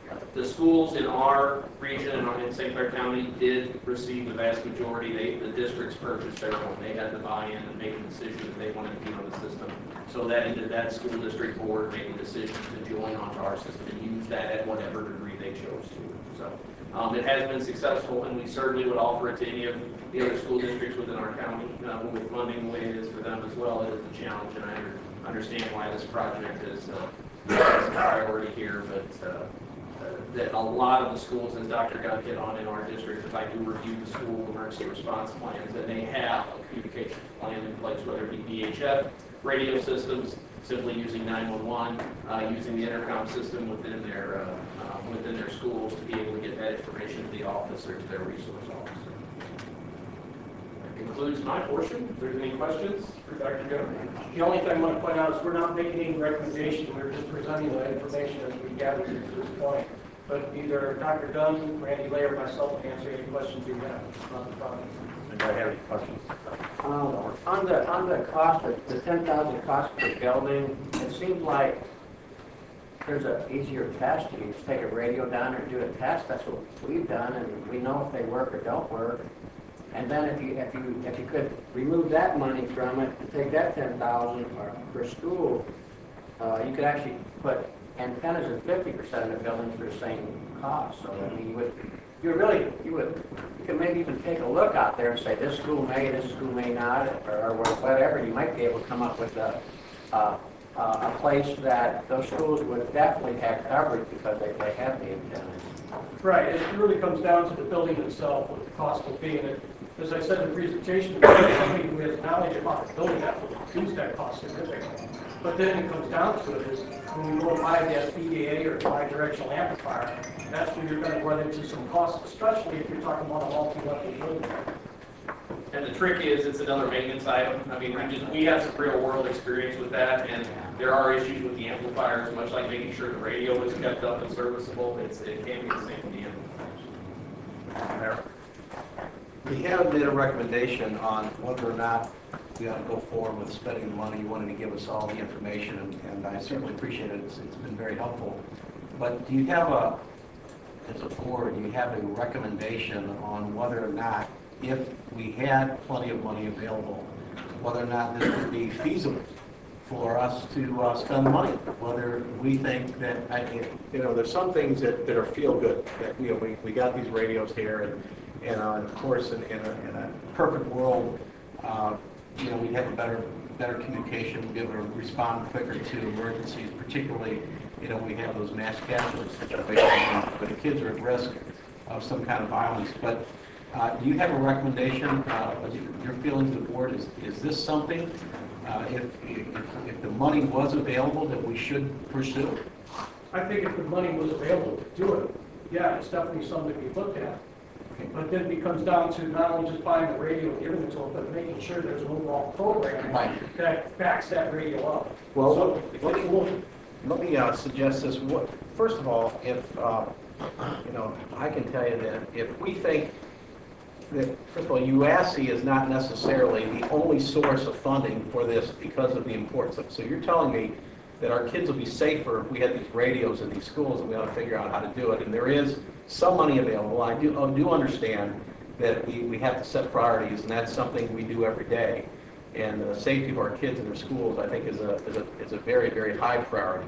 The schools in our region and in Saint Clair County did receive the vast majority. They, the districts purchased their own. They had to buy in and make a decision that they wanted to be on the system. So that ended that school district board made the decision to join onto our system and use that at whatever degree they chose to. So um, it has been successful, and we certainly would offer it to any of the other school districts within our county. Uh, with funding the way it is for them as well, it is a challenge, and I under, understand why this project is uh, a priority here, but uh, that a lot of the schools, as Doctor Gunn hit on in our district, if I do review the school emergency response plans, that they have a communications plan in place, whether it be V H F, radio systems, simply using nine one one, uh, using the intercom system within their uh, uh, within their schools to be able to get that information to the office or to their resource officer. That concludes my portion. If there's any questions for Doctor Gunn. The only thing I want to point out is we're not making any recommendation, we're just presenting the information as we gathered to this point. But either Doctor Dunn, Randy Lay, or myself can answer any questions you have on the project. Anybody have any questions? Um, On the, on the cost, of the ten thousand cost per building, it seems like there's an easier test. You can just take a radio down and do a test. That's what we've done, and we know if they work or don't work. And then if you, if you, if you could remove that money from it and take that ten thousand per school, uh, you could actually put antennas in fifty percent of the buildings for the same cost. So I mean, you would, you really, you would, you could maybe even take a look out there and say this school may, this school may not, or, or whatever. You might be able to come up with a, uh, uh, a place that those schools would definitely have coverage because they, they have the antennas. Right, it really comes down to the building itself, what the cost will be. And it, as I said in the presentation, somebody who has knowledge about the building that will reduce that cost significantly. But then it comes down to it is when we go buy that B A A or bi-directional amplifier, that's where you're going to run into some costs, especially if you're talking about a multi-level building. And the trick is, it's another maintenance item. I mean, we just, we have some real world experience with that, and there are issues with the amplifiers, much like making sure the radio is kept up and serviceable. It's, it can be the same with the amplifiers. We haven't made a recommendation on whether or not we ought to go forward with spending the money. You wanted to give us all the information, and, and I certainly appreciate it. It's, it's been very helpful. But do you have a, as a board, do you have a recommendation on whether or not, if we had plenty of money available, whether or not this would be feasible for us to uh, spend the money? Whether we think that, I, you know, there's some things that, that are feel good, that, you know, we, we got these radios here, and, and, uh, and of course, in, in, a, in a perfect world, uh, you know, we'd have a better, better communication, we'd be able to respond quicker to emergencies, particularly, you know, we have those mass casualty situations where the kids are at risk of some kind of violence. But uh, do you have a recommendation, uh, your feelings of the board, is, is this something, uh, if, if, if the money was available, that we should pursue? I think if the money was available to do it, yeah, it's definitely something to be looked at. But then it becomes down to not only just buying the radio and giving it to them, but making sure there's an overall program Right. that backs that radio up. Well, So let- it's let a me, little- let me uh, suggest this. What, first of all, if, uh, you know, I can tell you that if we think that, first of all, U A S C is not necessarily the only source of funding for this because of the importance of it. So you're telling me that our kids will be safer if we had these radios in these schools, and we ought to figure out how to do it. And there is some money available. I do, I do understand that we, we have to set priorities, and that's something we do every day. And the safety of our kids in their schools, I think, is a, is a, is a very, very high priority.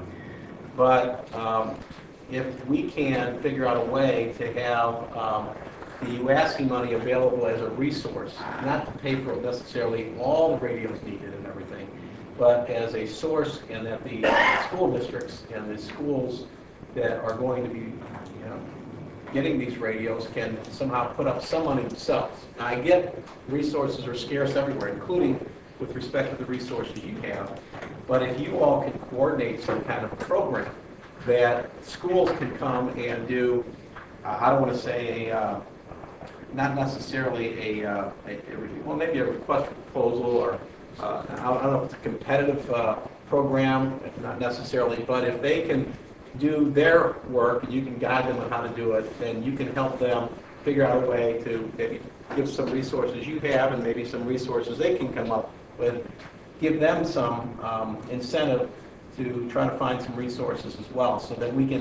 But um, if we can figure out a way to have um, the U A S C money available as a resource, not to pay for necessarily all the radios needed and everything, but as a source, and that the school districts and the schools that are going to be, you know, getting these radios can somehow put up some money themselves. Now, I get resources are scarce everywhere, including with respect to the resources you have. But if you all can coordinate some kind of program that schools can come and do, uh, I don't want to say a, uh, not necessarily a, uh, a, a, well, maybe a request for proposal, or uh, I don't know if it's a competitive uh, program, not necessarily, but if they can do their work and you can guide them on how to do it, then you can help them figure out a way to maybe give some resources you have and maybe some resources they can come up with, give them some um, incentive to try to find some resources as well, so that we can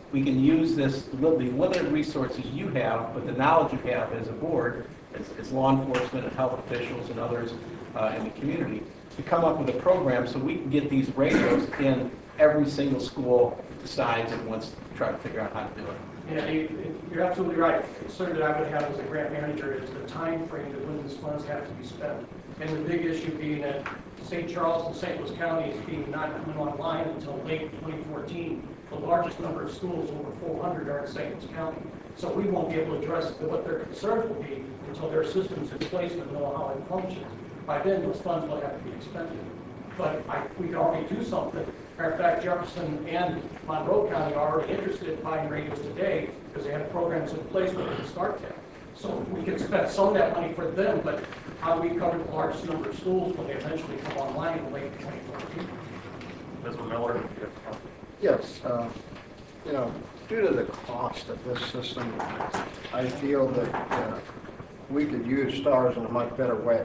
we can use this, the limited resources you have, but the knowledge you have as a board, as, as law enforcement and health officials and others uh, in the community, to come up with a program so we can get these radios in every single school decides and wants to try to figure out how to do it. Yeah, you, you're absolutely right. The concern that I would have as a grant manager is the time frame that when these funds have to be spent. And the big issue being that Saint Charles and Saint Louis County is being not coming online until late twenty fourteen. The largest number of schools, over four hundred, are in Saint Louis County. So we won't be able to address what their concerns will be until their system's in place and know how it functions. By then, those funds will have to be expended. But I, we can already do something. Matter of fact, Jefferson and Monroe County are already interested in buying radios today because they have programs in place where they can start that. So we can spend some of that money for them, but how do we cover the largest number of schools when they eventually come online in late twenty fourteen? Mister Miller? Yes, uh, you know, due to the cost of this system, I feel that uh, we could use STARS in a much better way.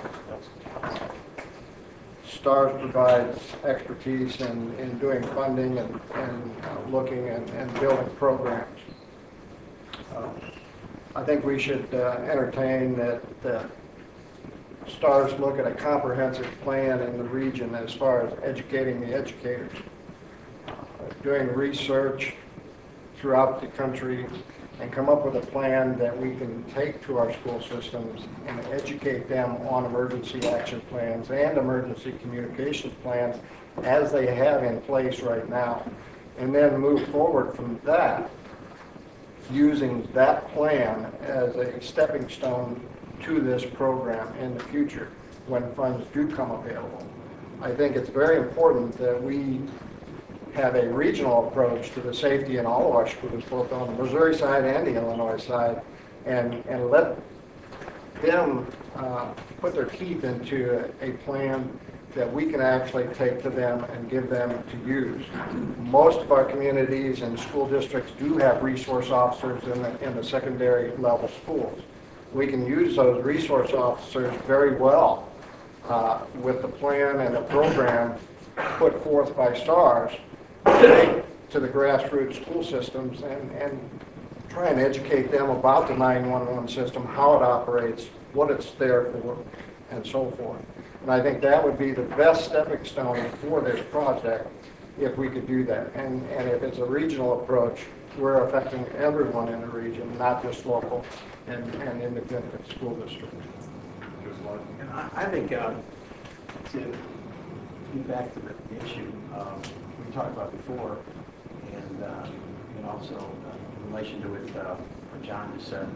STARS provides expertise in, in doing funding and, and uh, looking and, and building programs. Uh, I think we should uh, entertain that uh, STARS look at a comprehensive plan in the region as far as educating the educators, uh, doing research throughout the country, and come up with a plan that we can take to our school systems and educate them on emergency action plans and emergency communications plans as they have in place right now. And then move forward from that, using that plan as a stepping stone to this program in the future when funds do come available. I think it's very important that we have a regional approach to the safety in all of our schools, both on the Missouri side and the Illinois side, and, and let them uh, put their teeth into a, a plan that we can actually take to them and give them to use. Most of our communities and school districts do have resource officers in the, in the secondary level schools. We can use those resource officers very well uh, with the plan and the program put forth by STARS to the grassroots school systems and, and try and educate them about the nine one one system, how it operates, what it's there for, and so forth. And I think that would be the best stepping stone for this project if we could do that. And, and if it's a regional approach, we're affecting everyone in the region, not just local and, and independent school districts. And I, I think uh, to get back to the issue um, we talked about before, and, uh, and also uh, in relation to what, uh, what John just said,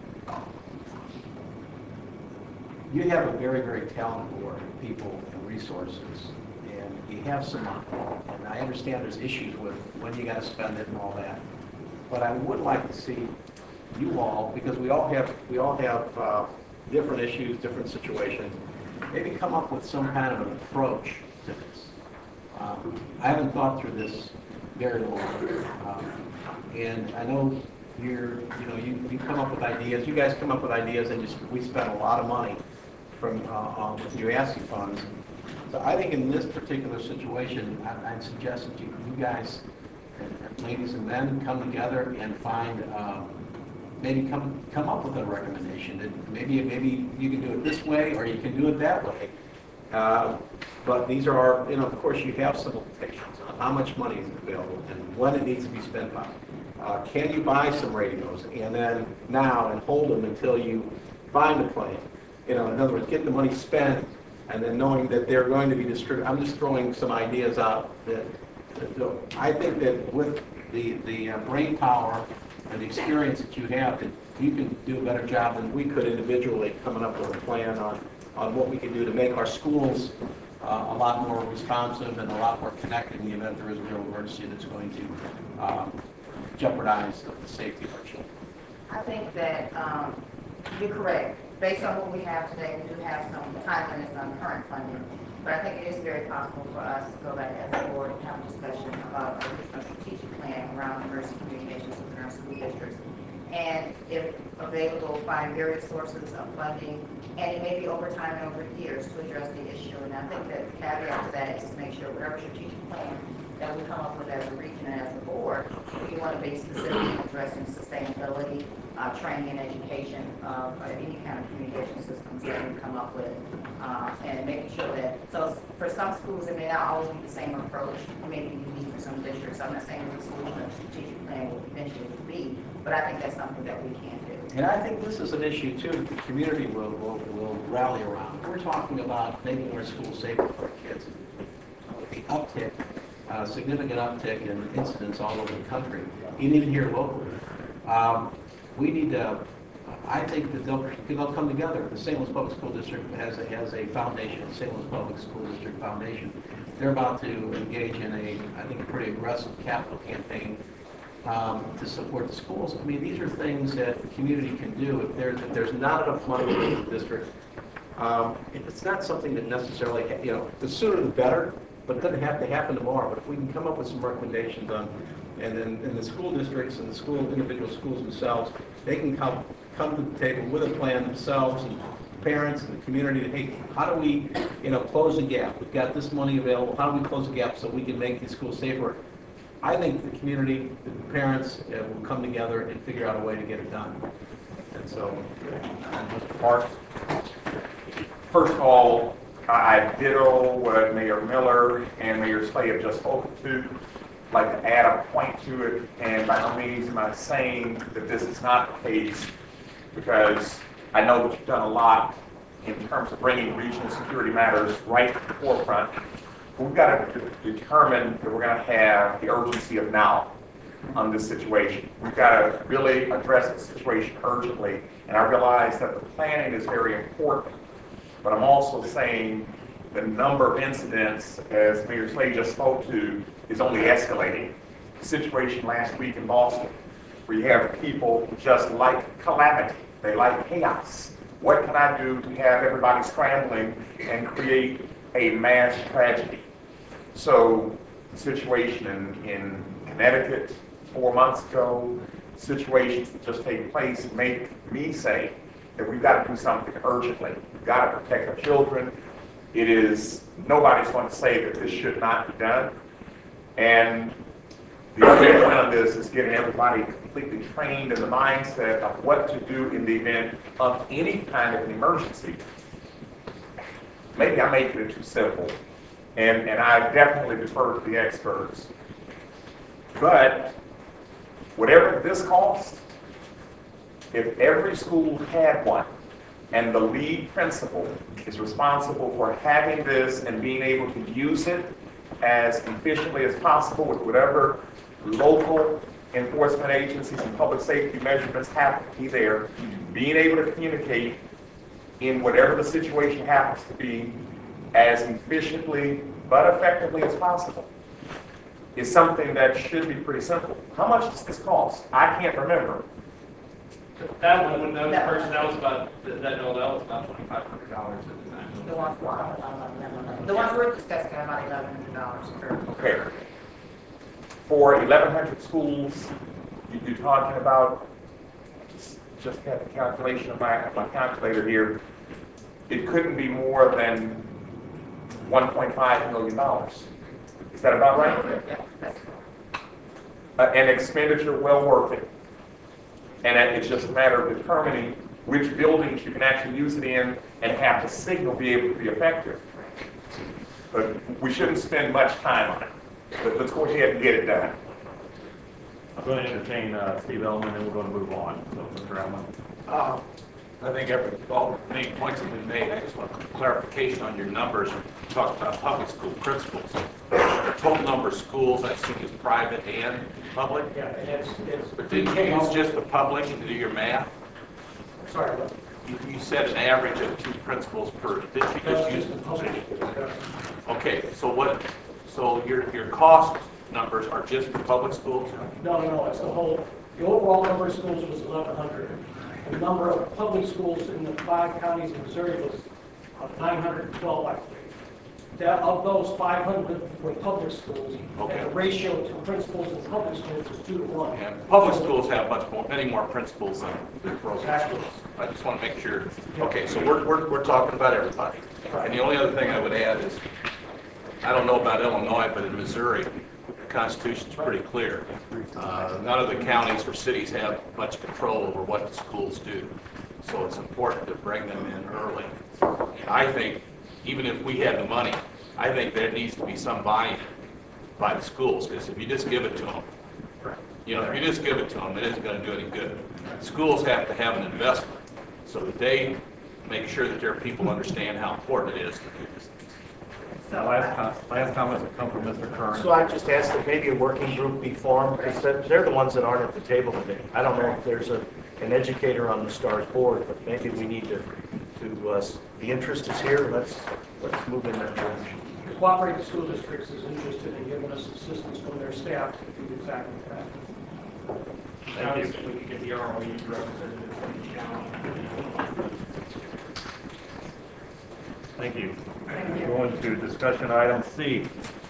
you have a very, very talented board of people and resources, and you have some money. And I understand there's issues with when you got to spend it and all that. But I would like to see you all, because we all have we all have uh, different issues, different situations, maybe come up with some kind of an approach to this. Um, I haven't thought through this very long, um, and I know you're, you know, you, you come up with ideas. You guys come up with ideas, and just, we spend a lot of money from uh, on U A S C funds. So I think in this particular situation, I, I'd suggest that you, you guys, ladies and men, come together and find, um, maybe come come up with a recommendation. And maybe maybe you can do it this way, or you can do it that way. Uh, but these are our, you know, of course, you have some limitations on how much money is available and when it needs to be spent by. Uh, can you buy some radios and then now and hold them until you find a plan? You know, in other words, get the money spent and then knowing that they're going to be distributed. I'm just throwing some ideas out that, that I think that with the, the uh, brain power and the experience that you have, that you can do a better job than we could individually coming up with a plan on, on what we can do to make our schools uh, a lot more responsive and a lot more connected in the event there is a real emergency that's going to um, jeopardize the safety of our children. I think that um, you're correct. Based on what we have today, we do have some time limits on current funding. But I think it is very possible for us to go back as a board and have a discussion about a strategic plan around emergency communications within our school districts. and if available, find various sources of funding, and it may be over time and over years to address the issue. And I think that the caveat to that is to make sure whatever strategic plan that we come up with as a region and as a board, we want to be specific in addressing sustainability, uh, training and education, uh, or any kind of communication systems that we come up with, uh, and making sure that, so for some schools, it may not always be the same approach, it may be unique for some districts. I'm not saying every school and strategic plan will eventually be, but I think that's something that we can do. And I think this is an issue too that the community will, will, will rally around. We're talking about making our schools safer for our kids. The uptick, uh, significant uptick in incidents all over the country, and even here locally. Um, we need to, I think that they'll, they'll come together. The Saint Louis Public School District has a, has a foundation, the Saint Louis Public School District Foundation. They're about to engage in a, I think, a pretty aggressive capital campaign Um, to support the schools. I mean, these are things that the community can do. If there's, if there's not enough money in the district, um, if it's not something that necessarily, you know, the sooner the better, but it doesn't have to happen tomorrow. But if we can come up with some recommendations on, and then and the school districts and the school, individual schools themselves, they can come, come to the table with a plan themselves, and parents and the community, hey, how do we, you know, close the gap? We've got this money available. How do we close the gap so we can make these schools safer? I think the community, the parents uh, will come together and figure out a way to get it done. And so, Mister Parks, first of all, I ditto what Mayor Miller and Mayor Slay have just spoken to. I'd like to add a point to it, and by no means am I saying that this is not the case, because I know that you've done a lot in terms of bringing regional security matters right to the forefront. We've got to determine that we're going to have the urgency of now on this situation. We've got to really address the situation urgently, and I realize that the planning is very important, but I'm also saying the number of incidents, as Mayor Slade just spoke to, is only escalating. The situation last week in Boston, where you have people just like calamity, they like chaos. What can I do to have everybody scrambling and create a mass tragedy? So, the situation in, in Connecticut four months ago, situations that just take place make me say that we've got to do something urgently. We've got to protect our children. It is, nobody's going to say that this should not be done. And the other point on this is getting everybody completely trained in the mindset of what to do in the event of any kind of an emergency. Maybe I'm making it too simple. And, and I definitely defer to the experts. But whatever this costs, if every school had one, and the lead principal is responsible for having this and being able to use it as efficiently as possible with whatever local enforcement agencies and public safety measurements happen to be there, being able to communicate in whatever the situation happens to be as efficiently but effectively as possible is something that should be pretty simple. How much does this cost? I can't remember. That one, when that was first, that was about, that, that, no, that was about twenty-five hundred dollars at the time. The ones, uh, the ones we're discussing are about eleven hundred dollars per. Okay. For eleven hundred schools, you- you're talking about, just, just had the calculation of my, my calculator here, it couldn't be more than one point five million dollars. Is that about right? Yeah, that's Uh, an expenditure well worth it. And it- it's just a matter of determining which buildings you can actually use it in and have the signal be able to be effective. But we shouldn't spend much time on it. But let's go ahead and get it done. I'm going to entertain uh, Steve Elman, and we're going to move on. So, Mister Elman. Uh, I think every, all the main points have been made. I just want clarification on your numbers. You talked about public school principals. The total number of schools I think is private and public. Yeah, and it's, it's. But didn't you use just the public to do your math? Sorry, what? You, you said an average of two principals per, did you just use the position? Okay, so what, so your, your cost numbers are just for public schools? No, no, no, it's the whole, the overall number of schools was eleven hundred. The number of public schools in the five counties in Missouri was nine hundred twelve, I believe. that of those five hundred were public schools. Okay. And the ratio to principals in public schools is two to one. And public schools have much more, many more principals than their private schools. I just want to make sure. Okay, so we're, we're, we're talking about everybody. And the only other thing I would add is, I don't know about Illinois, but in Missouri, the Constitution's pretty clear. Uh, none of the counties or cities have much control over what the schools do. So it's important to bring them in early. And I think, even if we had the money, I think there needs to be some buy-in by the schools, because if you just give it to them, you know, if you just give it to them, it isn't going to do any good. Schools have to have an investment so that they make sure that their people understand how important it is to do this. Now, last, com- last comments will come from Mister Kern. So I just asked that maybe a working group be formed, because they're they're the ones that aren't at the table today. I don't know if there's a, an educator on the STARS board, but maybe we need to, to, uh, the interest is here, let's, let's move in that direction. The Cooperative School Districts is interested in giving us assistance from their staff to do exactly that. Thank you. We could get the R O E representative from the county. Thank you. Going to discussion item C.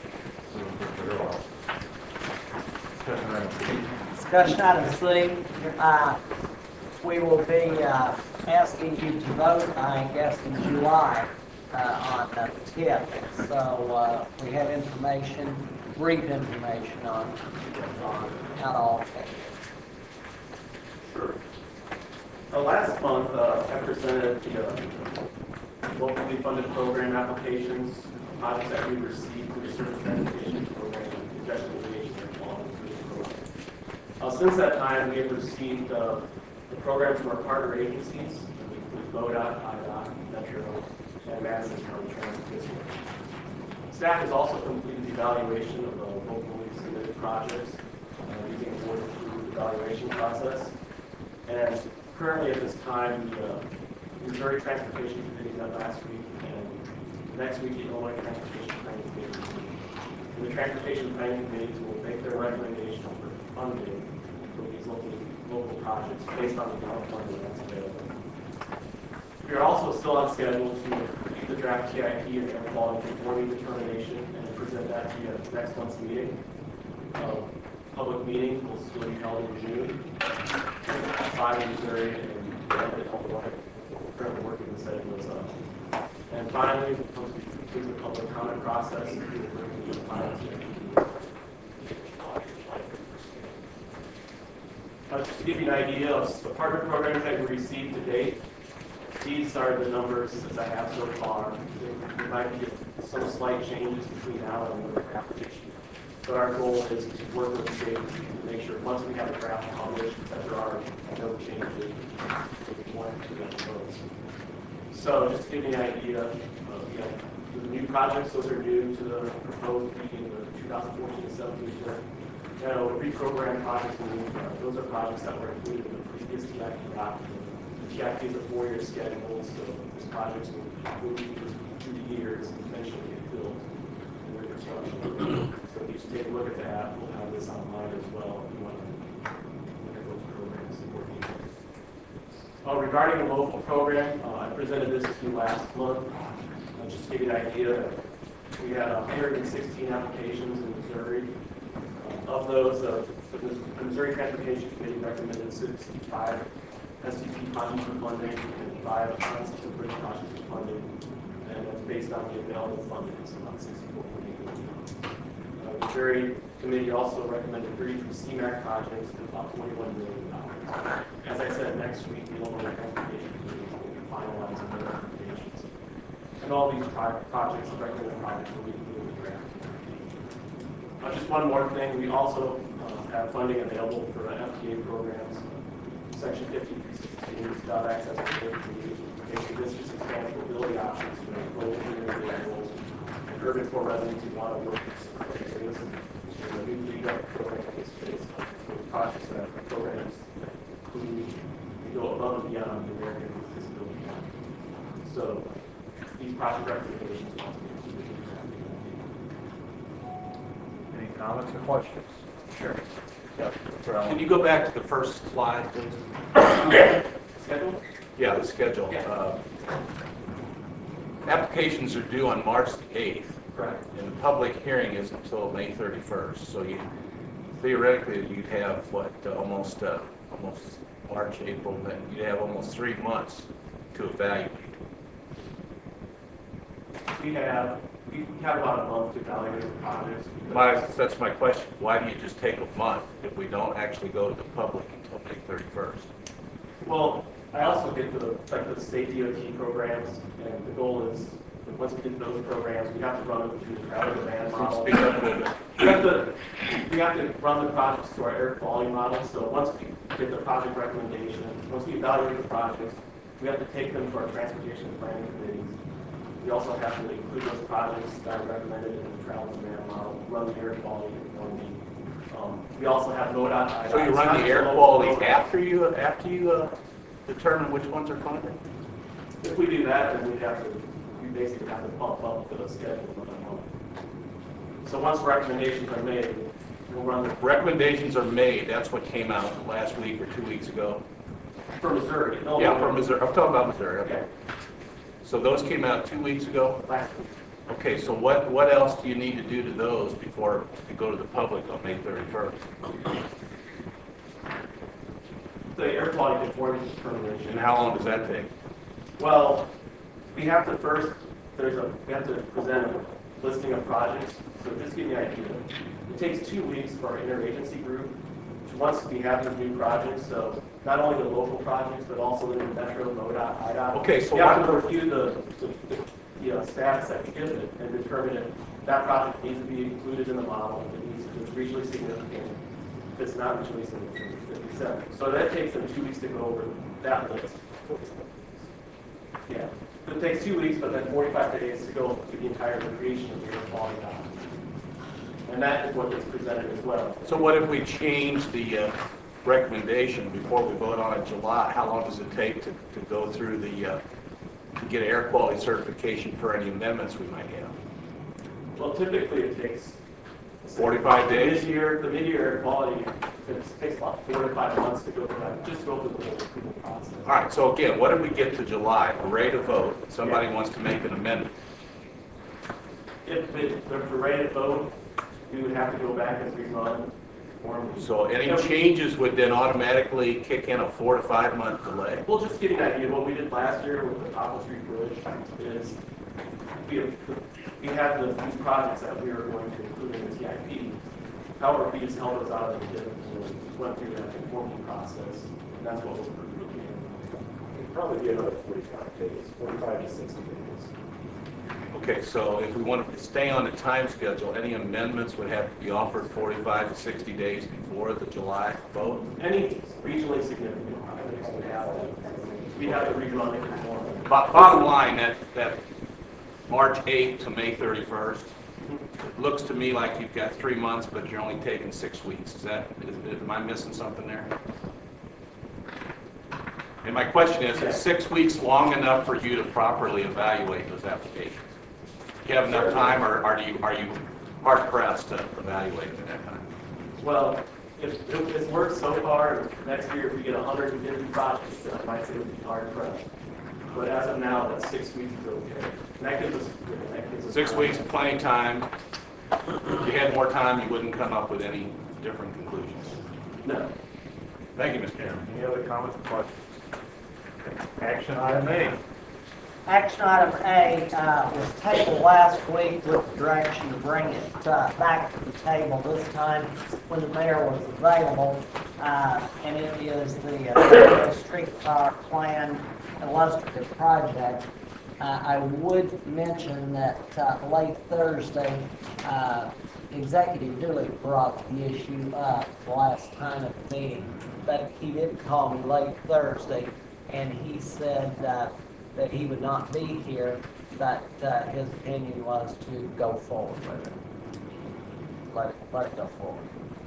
Discussion item C. Discussion item C, uh, we will be, uh, asking you to vote, I guess, in July, uh, on the tenth. So, uh, we have information, brief information on, on how to all take it. Sure. Uh, last month, uh, I presented the uh, locally funded program applications, projects that we received through the Service Transportation Program, Congestion Mitigation and Quality Program. Uh, since that time, we have received uh, the programs from our partner agencies, with MoDOT, I D O T, Metro, and Madison County Transit District. Staff has also completed the evaluation of the locally submitted projects uh, using a board-approved evaluation process. And currently at this time, the uh, Missouri Transportation Committee met last week, and next week the Illinois Transportation Planning Committee. And the Transportation Planning Committee will make their recommendation for funding for these local, local projects based on the amount of funding that's available. We are also still on schedule to complete the draft T I P and air quality conformity determination and present that to you at next month's meeting. Uh, public meetings will still be held in June. Five in Missouri and Illinois. Currently working to set those up. And finally, once we complete the public comment process, we will bring the final T I P. Uh, just to give you an idea of the partner programs that we received to date, these are the numbers as I have so far. There might be some slight changes between now and the application. But our goal is to work with the agency to make sure once we have a draft published that there are no changes to the one to the proposed. So just to give you an idea, of, you know, the new projects, those are new to the proposed meeting, the two thousand fourteen to seventeen year. You know, reprogram projects, uh, those are projects that were included in the previous T I P document. The T I P is a four-year schedule, so these projects will move through the years and eventually get built in their construction. So if you just take a look at that, we'll have this online as well if you want to look at those programs in more detail. Uh, regarding the local program, uh, I presented this to you last month. Uh, just to give you an idea, we had one hundred sixteen applications in Missouri. Uh, of those, uh, the Missouri Transportation Committee recommended sixty-five S T P projects for funding and five constituent bridge projects for funding. And that's based on the available funding, so about sixty-four point eight million dollars. Uh, the Missouri Committee also recommended thirty-three C MAC projects and about twenty-one million dollars. As I said, next week, the Illinois Transportation Committee will be finalizing their recommendations. And all these pro projects, recommended projects, will be included in the draft. Uh, just one more thing, we also uh, have funding available for uh, F T A programs. Section fifty-three sixteen, dot access to communities. Basically, this just expands mobility options for local individuals and urban core residents who want to work in certain areas. And the new lead up program is based on those projects that have programs including we go above and beyond the American Disability Act. So these project recommendations want to be included in that. Any comments or questions? Sure. Yeah. Can you go back to the first slide, please? Schedule? Yeah, the schedule. Yeah. Uh, Applications are due on March the eighth. Correct. And the public hearing is until May thirty-first, so you theoretically, you'd have, what, uh, almost, uh, almost March, April, May, you'd have almost three months to evaluate. We have, we have about a month to evaluate the projects. My, that's my question, why do you just take a month if we don't actually go to the public until May thirty-first? Well, I also get the, like the state D O T programs, and the goal is, that once we get those programs, we have to run them through the travel demand model. Speak up a little bit. We have to, we have to run the projects through our air quality model, so once we get the project recommendation, once we evaluate the projects, we have to take them to our transportation and planning committees. We also have to include those projects that are recommended in the travel demand model, run the air quality conformity. Um, we also have NODOT. So you run the air quality after you, after you uh, determine which ones are funded? If we do that, then we have to, we basically have to bump up the schedule for the month. So once recommendations are made, we'll run the. Recommendations are made, that's what came out last week or two weeks ago. For Missouri. No, Yeah, no, for no. Missouri, I'm talking about Missouri, okay. Okay, So those came out two weeks ago? last week. Okay, so what, what else do you need to do to those before you go to the public on May thirty-first? The air quality conformity determination. And how long does that take? Well, we have to first, there's a, we have to present a listing of projects. So just to give you an idea, it takes two weeks for our interagency group, which once we have these new projects, so not only the local projects, but also the Metro, MoDOT, I D O T. Okay, so we have to what- review the, the, the you know, status that we give it and determine if that project needs to be included in the model, if it needs, if it's regionally significant, if it's not regionally significant, fifty-seven. So that takes them two weeks to go over that list. Yeah, it takes two weeks, but then forty-five days to go through the entire creation of the air quality document. And that is what gets presented as well. So what if we change the uh, recommendation before we vote on it in July? How long does it take to, to go through the, uh, to get air quality certification for any amendments we might have? Well, typically it takes forty-five the days? mid-year, the mid-year air quality, it takes about four to five months to go through that, just go through the whole approval process. All right, so again, what if we get to July, we're ready to vote, somebody wants to make an amendment? If it, if we're ready to vote, we would have to go back and rerun. form. So any changes would then automatically kick in a four to five month delay? We'll just give you an idea. What we did last year with the Poplar Street Bridge is we, we had the, these projects that we were going to include in the T I P. However, we just held those out of the, we went through that conforming process, and that's what was approved. It'd probably be another forty-five days, forty-five to sixty days. Okay, so if we want to stay on the time schedule, any amendments would have to be offered forty-five to sixty days before the July vote? Any regionally significant projects would have to, we have to rerun it conform. Bo- Bottom line, that, that March eighth to May thirty-first, it looks to me like you've got three months, but you're only taking six weeks. Is that, is, am I missing something there? And my question is, is six weeks long enough for you to properly evaluate those applications? Do you have enough time, or are you, are you hard pressed to evaluate it in that time? Well, if, if it's worked so far, next year if we get one hundred fifty projects, then I might say it would be hard pressed. But as of now, that six weeks is okay. And that gives us, that gives us. Six weeks, plenty of time. If you had more time, you wouldn't come up with any different conclusions. No. Thank you, Mister Chairman. Any other comments or questions? Action item A. Action item A uh, was tabled last week with the direction to bring it uh, back to the table this time when the mayor was available. Uh, and it is the uh, streetcar plan illustrative project. Uh, I would mention that uh, late Thursday, uh, Executive Dooley brought the issue up last time at the meeting, but he did call me late Thursday, and he said uh, that he would not be here, but uh, his opinion was to go forward with it. Let it, let it go forward.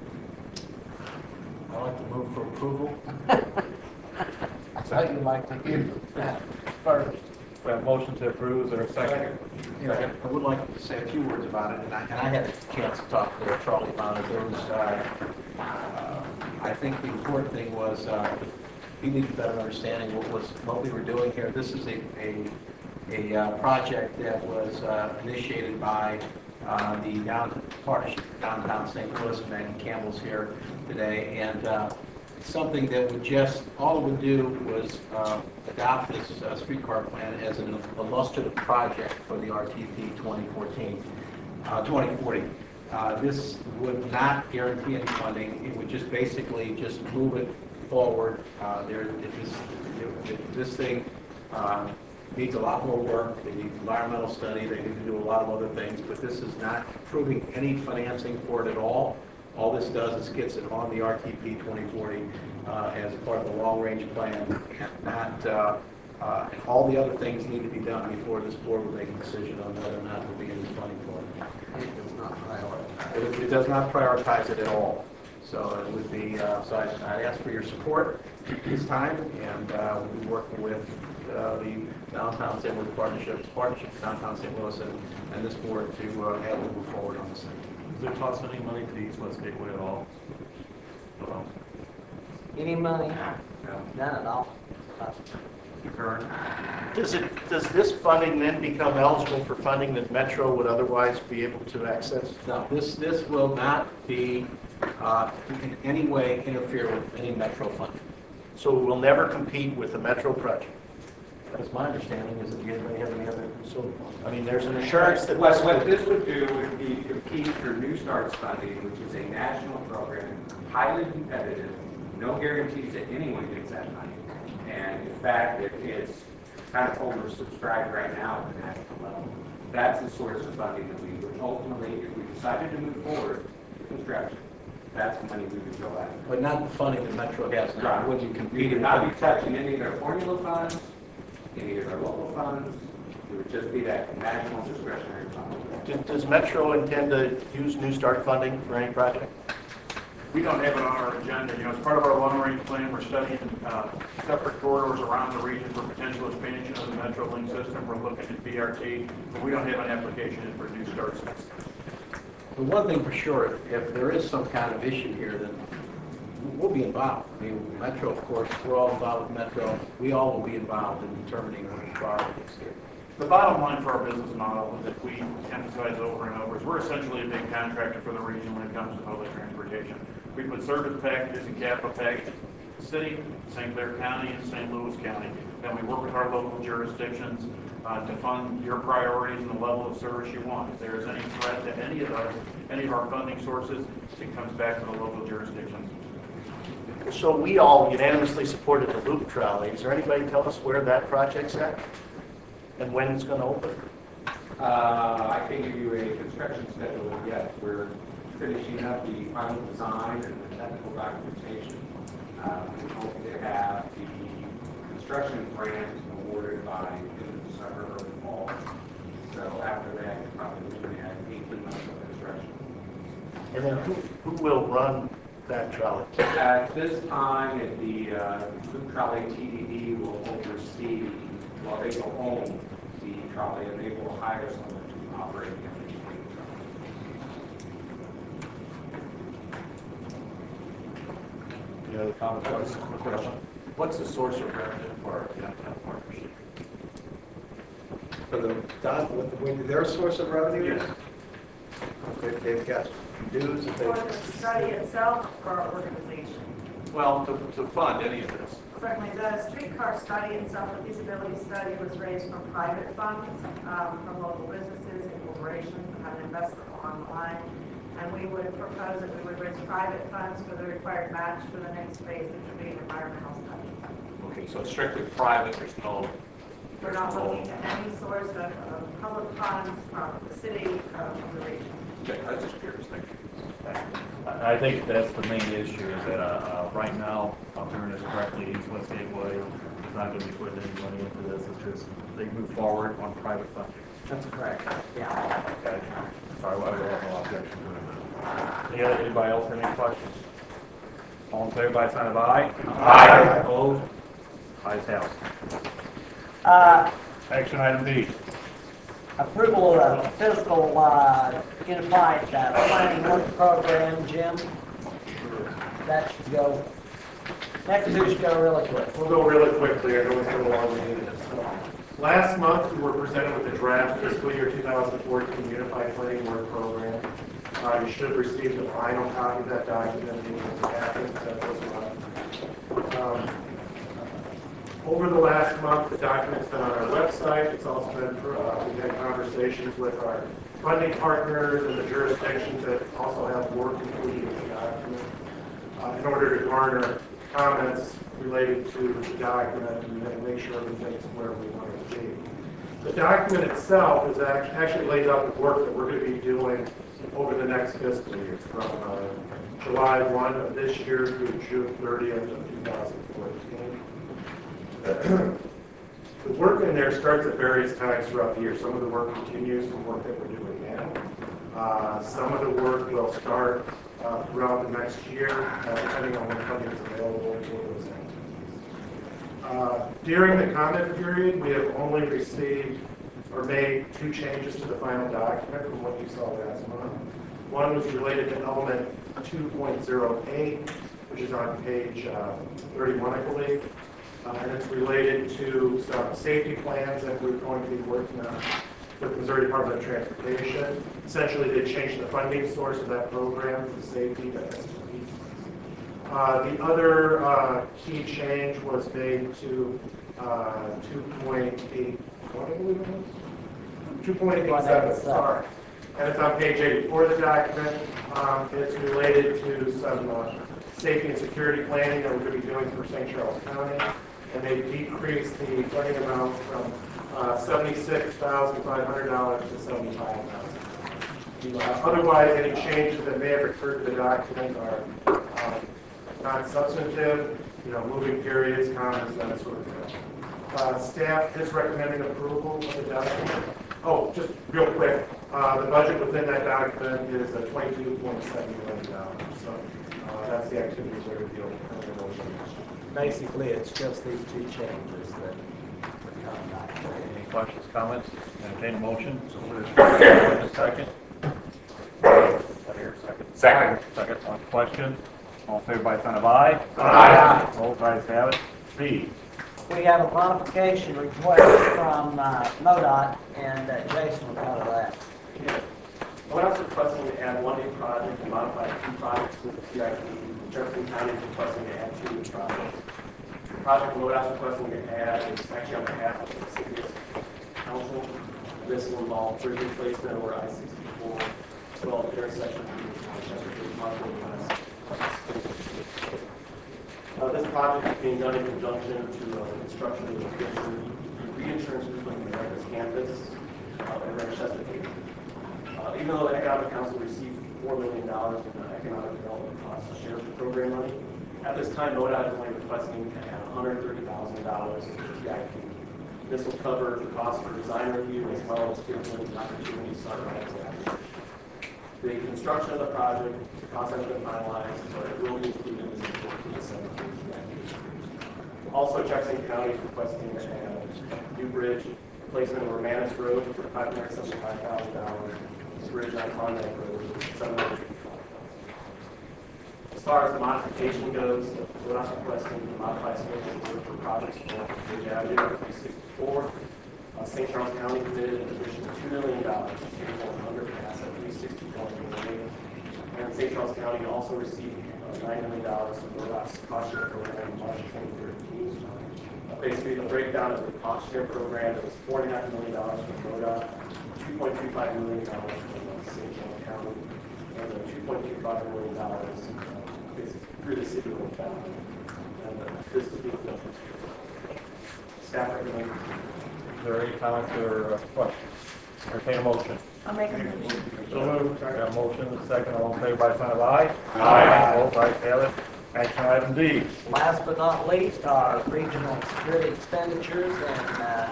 I'd like to move for approval. I thought you'd like to hear that first. We have a motion to approve. Is there a second? Yeah, I would like to say a few words about it, and I, and I had a chance to talk to Charlie about it. There was, uh, uh, I think the important thing was uh, he needed a better understanding what was what we were doing here. This is a, a a uh, project that was uh, initiated by uh, the down partnership downtown Saint Louis. Maggie Campbell's here today, and uh, something that would just all it would do was uh, adopt this uh, streetcar plan as an illustrative project for the R T P twenty fourteen, uh, twenty forty. Uh, this would not guarantee any funding. It would just basically just move it forward. Uh, there, if this, if this thing uh, needs a lot more work. They need environmental study. They need to do a lot of other things. But this is not proving any financing for it at all. All this does is gets it on the R T P twenty forty uh, as part of the long-range plan. And not uh, uh, and all the other things need to be done before this board will make a decision on whether or not there will be any funding for it. It does not prioritize. It, it does not prioritize it at all. So it would be. Uh, so I, I ask for your support this time, and uh, we'll be working with uh, the Downtown Saint Louis Partnerships, Partnership Downtown Saint Louis, and, and this board to uh, have to move forward on this thing. Does it cost any money to the East West Gateway at all? No. Any money? None at all. Kern? Does it, does this funding then become eligible for funding that Metro would otherwise be able to access? No, this, this will not be, uh, in any way interfere with any Metro funding. So it will never compete with the Metro project? That's my understanding. Is that you anybody have any other, so, I mean, there's an assurance that. What, what this would do would be compete for New Starts funding, which is a national program, highly competitive, no guarantees that anyone gets that money. And in fact, it is kind of oversubscribed right now at the national level. That's the source of funding that we would ultimately, if we decided to move forward with construction, that's the money we would go after. But not the funding that Metro has now. Right. Would you We compete? would not be touching any of their formula funds, any of their local funds. It would just be that national discretionary fund. Does- Does Metro intend to use New Start funding for any project? We don't have it on our agenda. You know, as part of our long-range plan, we're studying uh, separate corridors around the region for potential expansion of the Metro Link system. We're looking at B R T, but we don't have an application in for New Start. The one thing for sure, if, if there is some kind of issue here, then we'll be involved. I mean, Metro, of course, we're all involved with Metro. We all will be involved in determining what the priority is here. The bottom line for our business model that we emphasize over and over is we're essentially a big contractor for the region when it comes to public transportation. We put service packages and capital packages in the city, Saint Clair County, and Saint Louis County. Then we work with our local jurisdictions uh, to fund your priorities and the level of service you want. If there is any threat to any of those, any of our funding sources, it comes back to the local jurisdictions. So we all unanimously supported the loop trolley. Is there anybody tell us where that project's at and when it's going to open? Uh, I can give you a construction schedule. Yes, we're finishing up the final design and the technical documentation. Uh, we hope to have the construction grant awarded by end of December, early fall. So after that, we're probably looking at eighteen months of construction. And then who, who will run that trolley? At this time, at the uh, Loop Trolley T D D will oversee, well, they will own the trolley and they will hire someone to operate the Any other comments? What's, question? What's the source of revenue for our downtown partnership? For the, Don, with the, with their source of revenue? Yes. They- They've got dues that they. For the study itself or our organization? Well, to, to fund any of this. Certainly, the streetcar study itself, the feasibility study was raised from private funds, um, from local businesses and corporations that have invested online. And we would propose that we would raise private funds for the required match for the next phase, which would be an environmental study. Okay, so it's strictly private, there's no. We're not looking at any source of, of public funds from the city, uh, from the region. Okay, I was just curious, thank you. I I think that's the main issue, is that uh, uh, right now, if I'm hearing this correctly, East West Gateway is not going to be putting any money into this. It's just, they move forward on private funding. That's correct. Yeah. Okay. Sorry, I would have no objection to it. Any other, anybody else have any questions? All in favor by sign of aye? Aye. Opposed? Ayes have it. Uh, Action item B. Approval of the fiscal uh, unified uh, planning work program, Jim. That should go. Next two should go really quick. We'll go really quickly. I know it's been a long meeting. Last month, we were presented with the draft fiscal year two thousand fourteen Unified Planning Work Program. Uh, you should have received the final copy of that document in the packet that was on. Um, over the last month, the document's been on our website. It's also been, uh, we've had conversations with our funding partners and the jurisdictions that also have work included in the document uh, in order to garner comments related to the document and then make sure everything's where we want it to be. The document itself is act- actually lays out the work that we're going to be doing over the next fiscal year, from uh, July first of this year through June thirtieth of two thousand fourteen. The work in there starts at various times throughout the year. Some of the work continues from work that we're doing now. Uh, some of the work will start uh, throughout the next year, uh, depending on when funding is available for those activities. Uh, during the comment period, we have only received or made two changes to the final document from what you saw last month. One was related to element two point oh eight, which is on page uh, thirty-one, I believe. Uh, and it's related to some safety plans that we're going to be working on with Missouri Department of Transportation. Essentially, they changed the funding source of that program for safety. Uh, the other uh, key change was made to uh, two point eight, what I believe it was? two point eight seven, sorry. And it's on page eighty-four of the document. Um, it's related to some uh, safety and security planning that we're going to be doing for Saint Charles County. And they decreased the funding amount from uh, seventy-six thousand five hundred dollars to seventy-five thousand dollars. Uh, otherwise, any changes that may have occurred to the document are um, not substantive, you know, moving periods, comments, that sort of thing. Uh, staff is recommending approval of the document. Oh, just real quick, uh, the budget within that document is uh, twenty-two point seven million dollars. So uh, that's the activities we're dealing with. Basically, it's just these two changes that come back. Any questions, comments? Entertain a motion. So moved. A second. Second. Second. Second on the question. All in favor by sign of aye. Aye. Both ayes have it. B. We have a modification request from uh, MoDOT, and uh, Jason will cover that. Yeah. What I was requesting to add one new project and modify two projects with the C I P. Jefferson County is requesting to add two new projects. The project what I was requesting to add is actually on behalf of the city's council. This will involve bridge replacement over I sixty-four, as well as intersection between Chesapeake Parkway and West. Uh, this project is being done in conjunction to uh, the construction of the reinsurance between America's campus uh, and Ranch Chesapeake. Uh, even though the Economic Council received four million dollars in the economic development cost share program money, at this time, MoDOT is only requesting to add one hundred thirty thousand dollars to the T I P. This will cover the cost for design review as well as give them the opportunity to start right away. The construction of the project, the cost has been finalized, but it will be included in the fourteen seventeen T I P. Also, Jefferson County is requesting to add a new bridge replacement over Manus Road for five hundred seventy-five thousand dollars. Bridge on Klondike Road, seven hundred fifty-five thousand dollars. As far as the modification goes, we're also requesting to modify scope of work for projects for Bridge Avenue three sixty-four. Uh, Saint Charles County committed an additional two million dollars to K one hundred pass at three sixty-four. And Saint Charles County also received uh, nine million dollars from the last cost share program in March twenty thirteen. Uh, basically, the breakdown of the cost share program, it was four point five million dollars from MoDOT, two point two five million dollars from Saint Charles County, and uh, two point two five million dollars uh, through the city of Oak Valley. And uh, this would be the staff recommend. Is there any comments or uh, questions? Entertain a motion. I'll make a motion. So moved. Got a motion, second, all in favor by sign of aye. Aye. Both ayes have it. Action item D. Last but not least, our regional security expenditures and uh,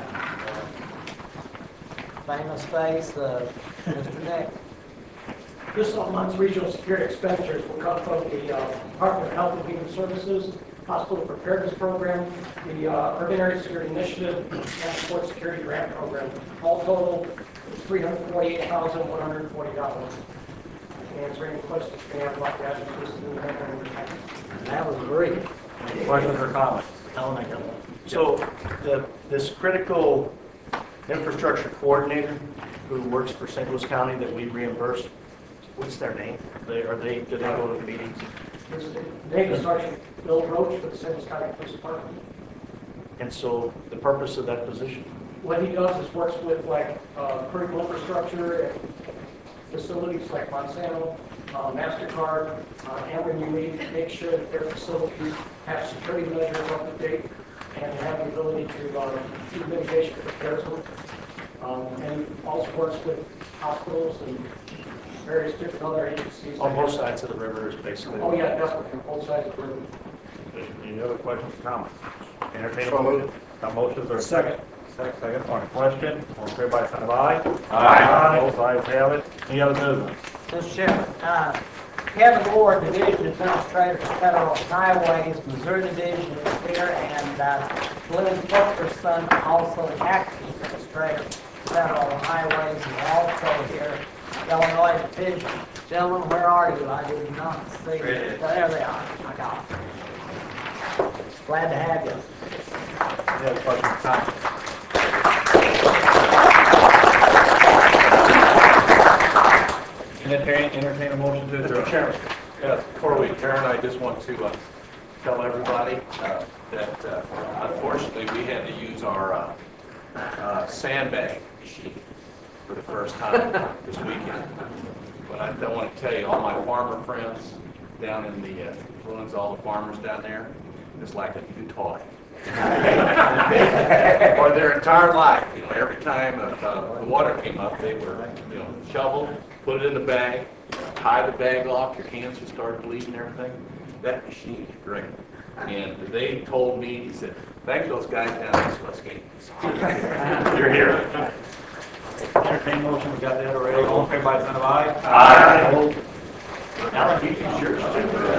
famous face, uh, Mister Nick. This month's regional security expenditures will come from the uh, Department of Health and Human Services, Hospital Preparedness Program, the uh, Urban Area Security Initiative, and Sport Security Grant Program. All total is three hundred forty-eight thousand one hundred forty dollars. Answer any questions you may have about that. That was brief. Questions or comments? So the, this critical infrastructure coordinator who works for Saint Louis County that we reimburse. What's their name? They, are they, do they go to the meetings? Name is Sergeant Bill Roach with the Saint Louis County Police Department. And so the purpose of that position? What he does is works with like uh, critical infrastructure and facilities like Monsanto, uh, MasterCard, uh, and when you need to make sure that their facilities have security measures up to date and have the ability to uh, do mitigation for terrorism. Um, and also works with hospitals and various different other agencies. On both sides of the river is basically. Oh, yeah, definitely, on both sides of the river. Any other questions or comments? Entertain a So motion. moved. Got motions or second? Second, second on the question. All in favor by sign of aye. Aye. Both ayes have it. Any other business? Mister Chairman, uh, Kevin Ward, Division Administrator for Federal Highways, Missouri Division is here, and uh, Glenn Fulkerson, also the Acting Administrator for Federal Highways, is also here. Illinois Division. Gentlemen, where are you? I did not see you. There they are. I got them. Glad to have you. Any other questions or comments? Entertain, entertain a motion to adjourn. Mister Chairman, yes, before we adjourn, I just want to uh, tell everybody uh, that uh, unfortunately we had to use our uh, uh, sandbag machine for the first time this weekend. But I don't want to tell you, all my farmer friends down in the uh, ruins, all the farmers down there, it's like a new toy. For their entire life, you know, every time uh, uh, the water came up, they were, you know, shoveled, put it in the bag, tie the bag off, your hands would start bleeding and everything. That machine is great. And they told me, he said, thank those guys down in Westgate. You're here. Entertain motion, we got that already. All in favor by sign of aye. Aye. Opposed? Alan, you can yours too.